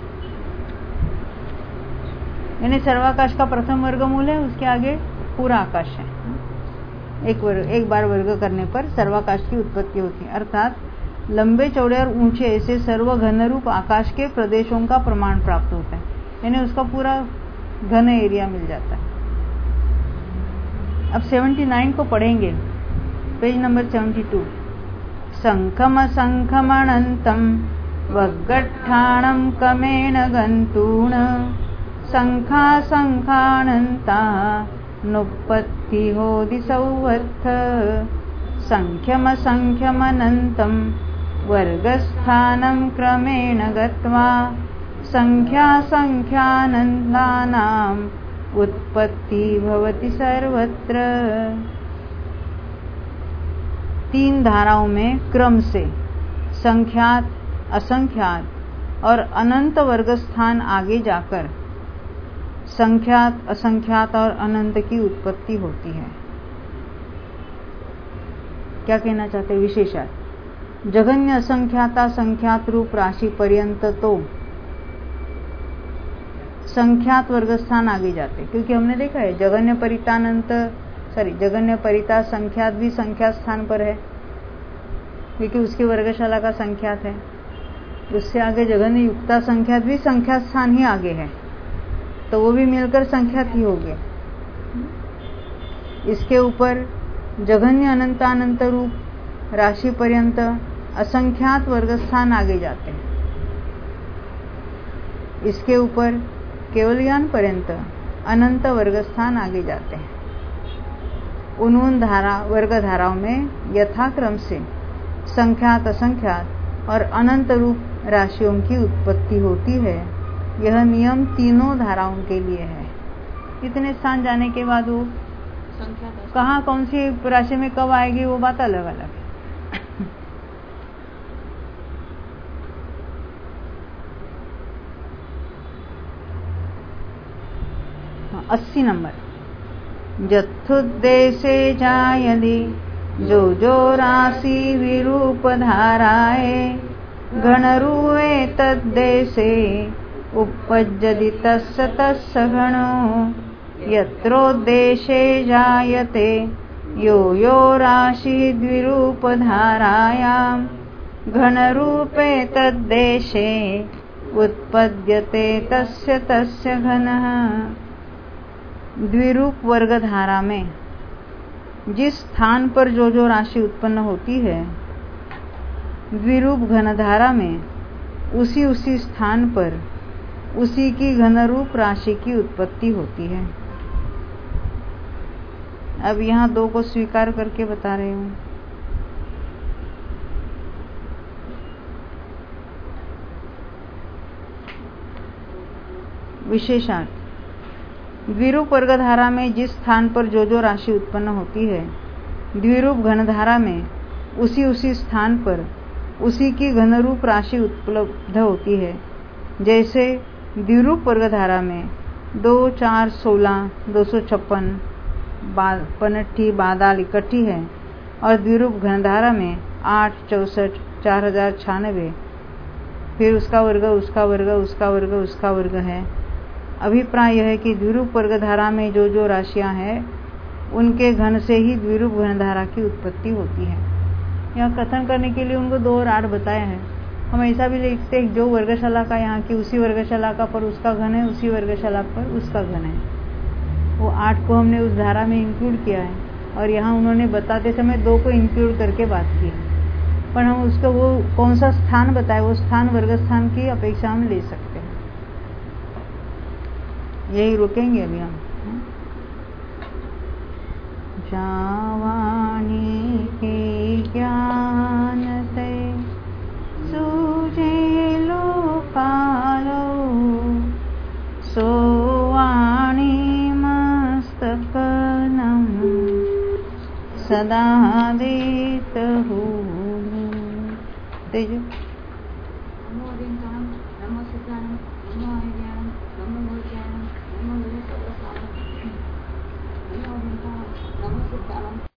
यानी सर्वाकाश का प्रथम वर्गमूल है, उसके आगे पूरा आकाश है। एक वर्ग, एक बार वर्ग करने पर सर्वाकाश की उत्पत्ति होती है, अर्थात लंबे चौड़े और ऊंचे ऐसे सर्व घन रूप आकाश के प्रदेशों का प्रमाण प्राप्त होता है। यानी उसका पूरा घन एरिया मिल जाता है। अब उन्यासी को पढ़ेंगे, पेज नंबर बहत्तर। संखम संखम अनंतम वग्गट्ठाणं कमेण गन्तूण संखा संखानन्ता नुपत्ति होदि सौवर्थ संख्यम संख्यमनन्तं वर्गस्थानं क्रमेण गत्वा संख्या संख्यानन्तानाम् उत्पत्ति भवति सर्वत्र। तीन धाराओं में क्रम से संख्यात, असंख्यात और अनंत वर्ग स्थान आगे जाकर संख्यात, असंख्यात और अनंत की उत्पत्ति होती है। क्या कहना चाहते हैं विशेषात, जघन्य असंख्याता संख्यात रूप राशि पर्यंत तो संख्यात वर्ग स्थान आगे जाते, क्योंकि हमने देखा है जघन्य परितानंत सॉरी जघन्य परिता संख्यात भी संख्यात स्थान पर है, क्योंकि उसकी वर्गशाला का संख्यात है। उससे आगे जघन्य युक्ता संख्यात भी संख्यात स्थान ही आगे है, तो वो भी मिलकर संख्यात ही हो गए। इसके ऊपर जघन्य अनंतानंत रूप राशि पर्यंत असंख्यात वर्ग स्थान आगे जाते हैं। इसके ऊपर केवलयान पर्यंत अनंत वर्ग स्थान आगे जाते हैं। उन उन धारा वर्ग धाराओं में यथाक्रम से संख्यात, असंख्यात और अनंत रूप राशियों की उत्पत्ति होती है। यह नियम तीनों धाराओं के लिए है। इतने स्थान जाने के बाद वो कहाँ कौन सी राशि में कब आएगी वो बात अलग अलग है। अस्सी नंबर। जत्थुद्देशे जायदि जो जो राशि विरूप धाराए गणरूए तद्देशे उपपज्यति तस्य तस्य घनो यत्रोद्देशे जायते यो यो राशि द्विरूपधारायां घनरूपे तद्देशे उत्पद्यते तस्य तस्य घनः। द्विरूप वर्ग धारा में जिस स्थान पर जो जो राशि उत्पन्न होती है, द्विरूप घन धारा में उसी उसी स्थान पर उसी की घनरूप राशि की उत्पत्ति होती है। अब यहाँ दो को स्वीकार करके बता रहे हूँ। विशेषार्थ, द्विरूप वर्ग धारा में जिस स्थान पर जो जो राशि उत्पन्न होती है, द्विरूप घन धारा में उसी उसी स्थान पर उसी की घनरूप राशि उपलब्ध होती है। जैसे द्विरूप वर्ग धारा में दो चार सोलह दो सौ छप्पन पनट्ठी बादाल इकट्ठी है और द्विरूप घन धारा में आठ चौसठ चार हजार छियानवे, फिर उसका वर्ग उसका वर्ग उसका वर्ग उसका वर्ग है। अभिप्राय यह है कि द्विरूप वर्ग धारा में जो जो राशियां हैं उनके घन से ही द्विरूप घन धारा की उत्पत्ति होती है। यह कथन करने के लिए उनको दो और आठ बताया है। हम ऐसा भी लिखते हैं जो वर्गशाला का यहाँ की उसी वर्गशाला का पर उसका घन है, उसी वर्गशाला पर उसका घन है। वो आठ को हमने उस धारा में इंक्लूड किया है और यहाँ उन्होंने बताते समय दो को इंक्लूड करके बात की है, पर हम उसको वो कौन सा स्थान बताए, वो स्थान वर्ग स्थान की अपेक्षा हम ले सकते हैं। यही रुकेंगे अभी हम। जावानी के ज्ञानते सूझे लोकालो सोवाणी मस्तकनम सदा देत हो तेज।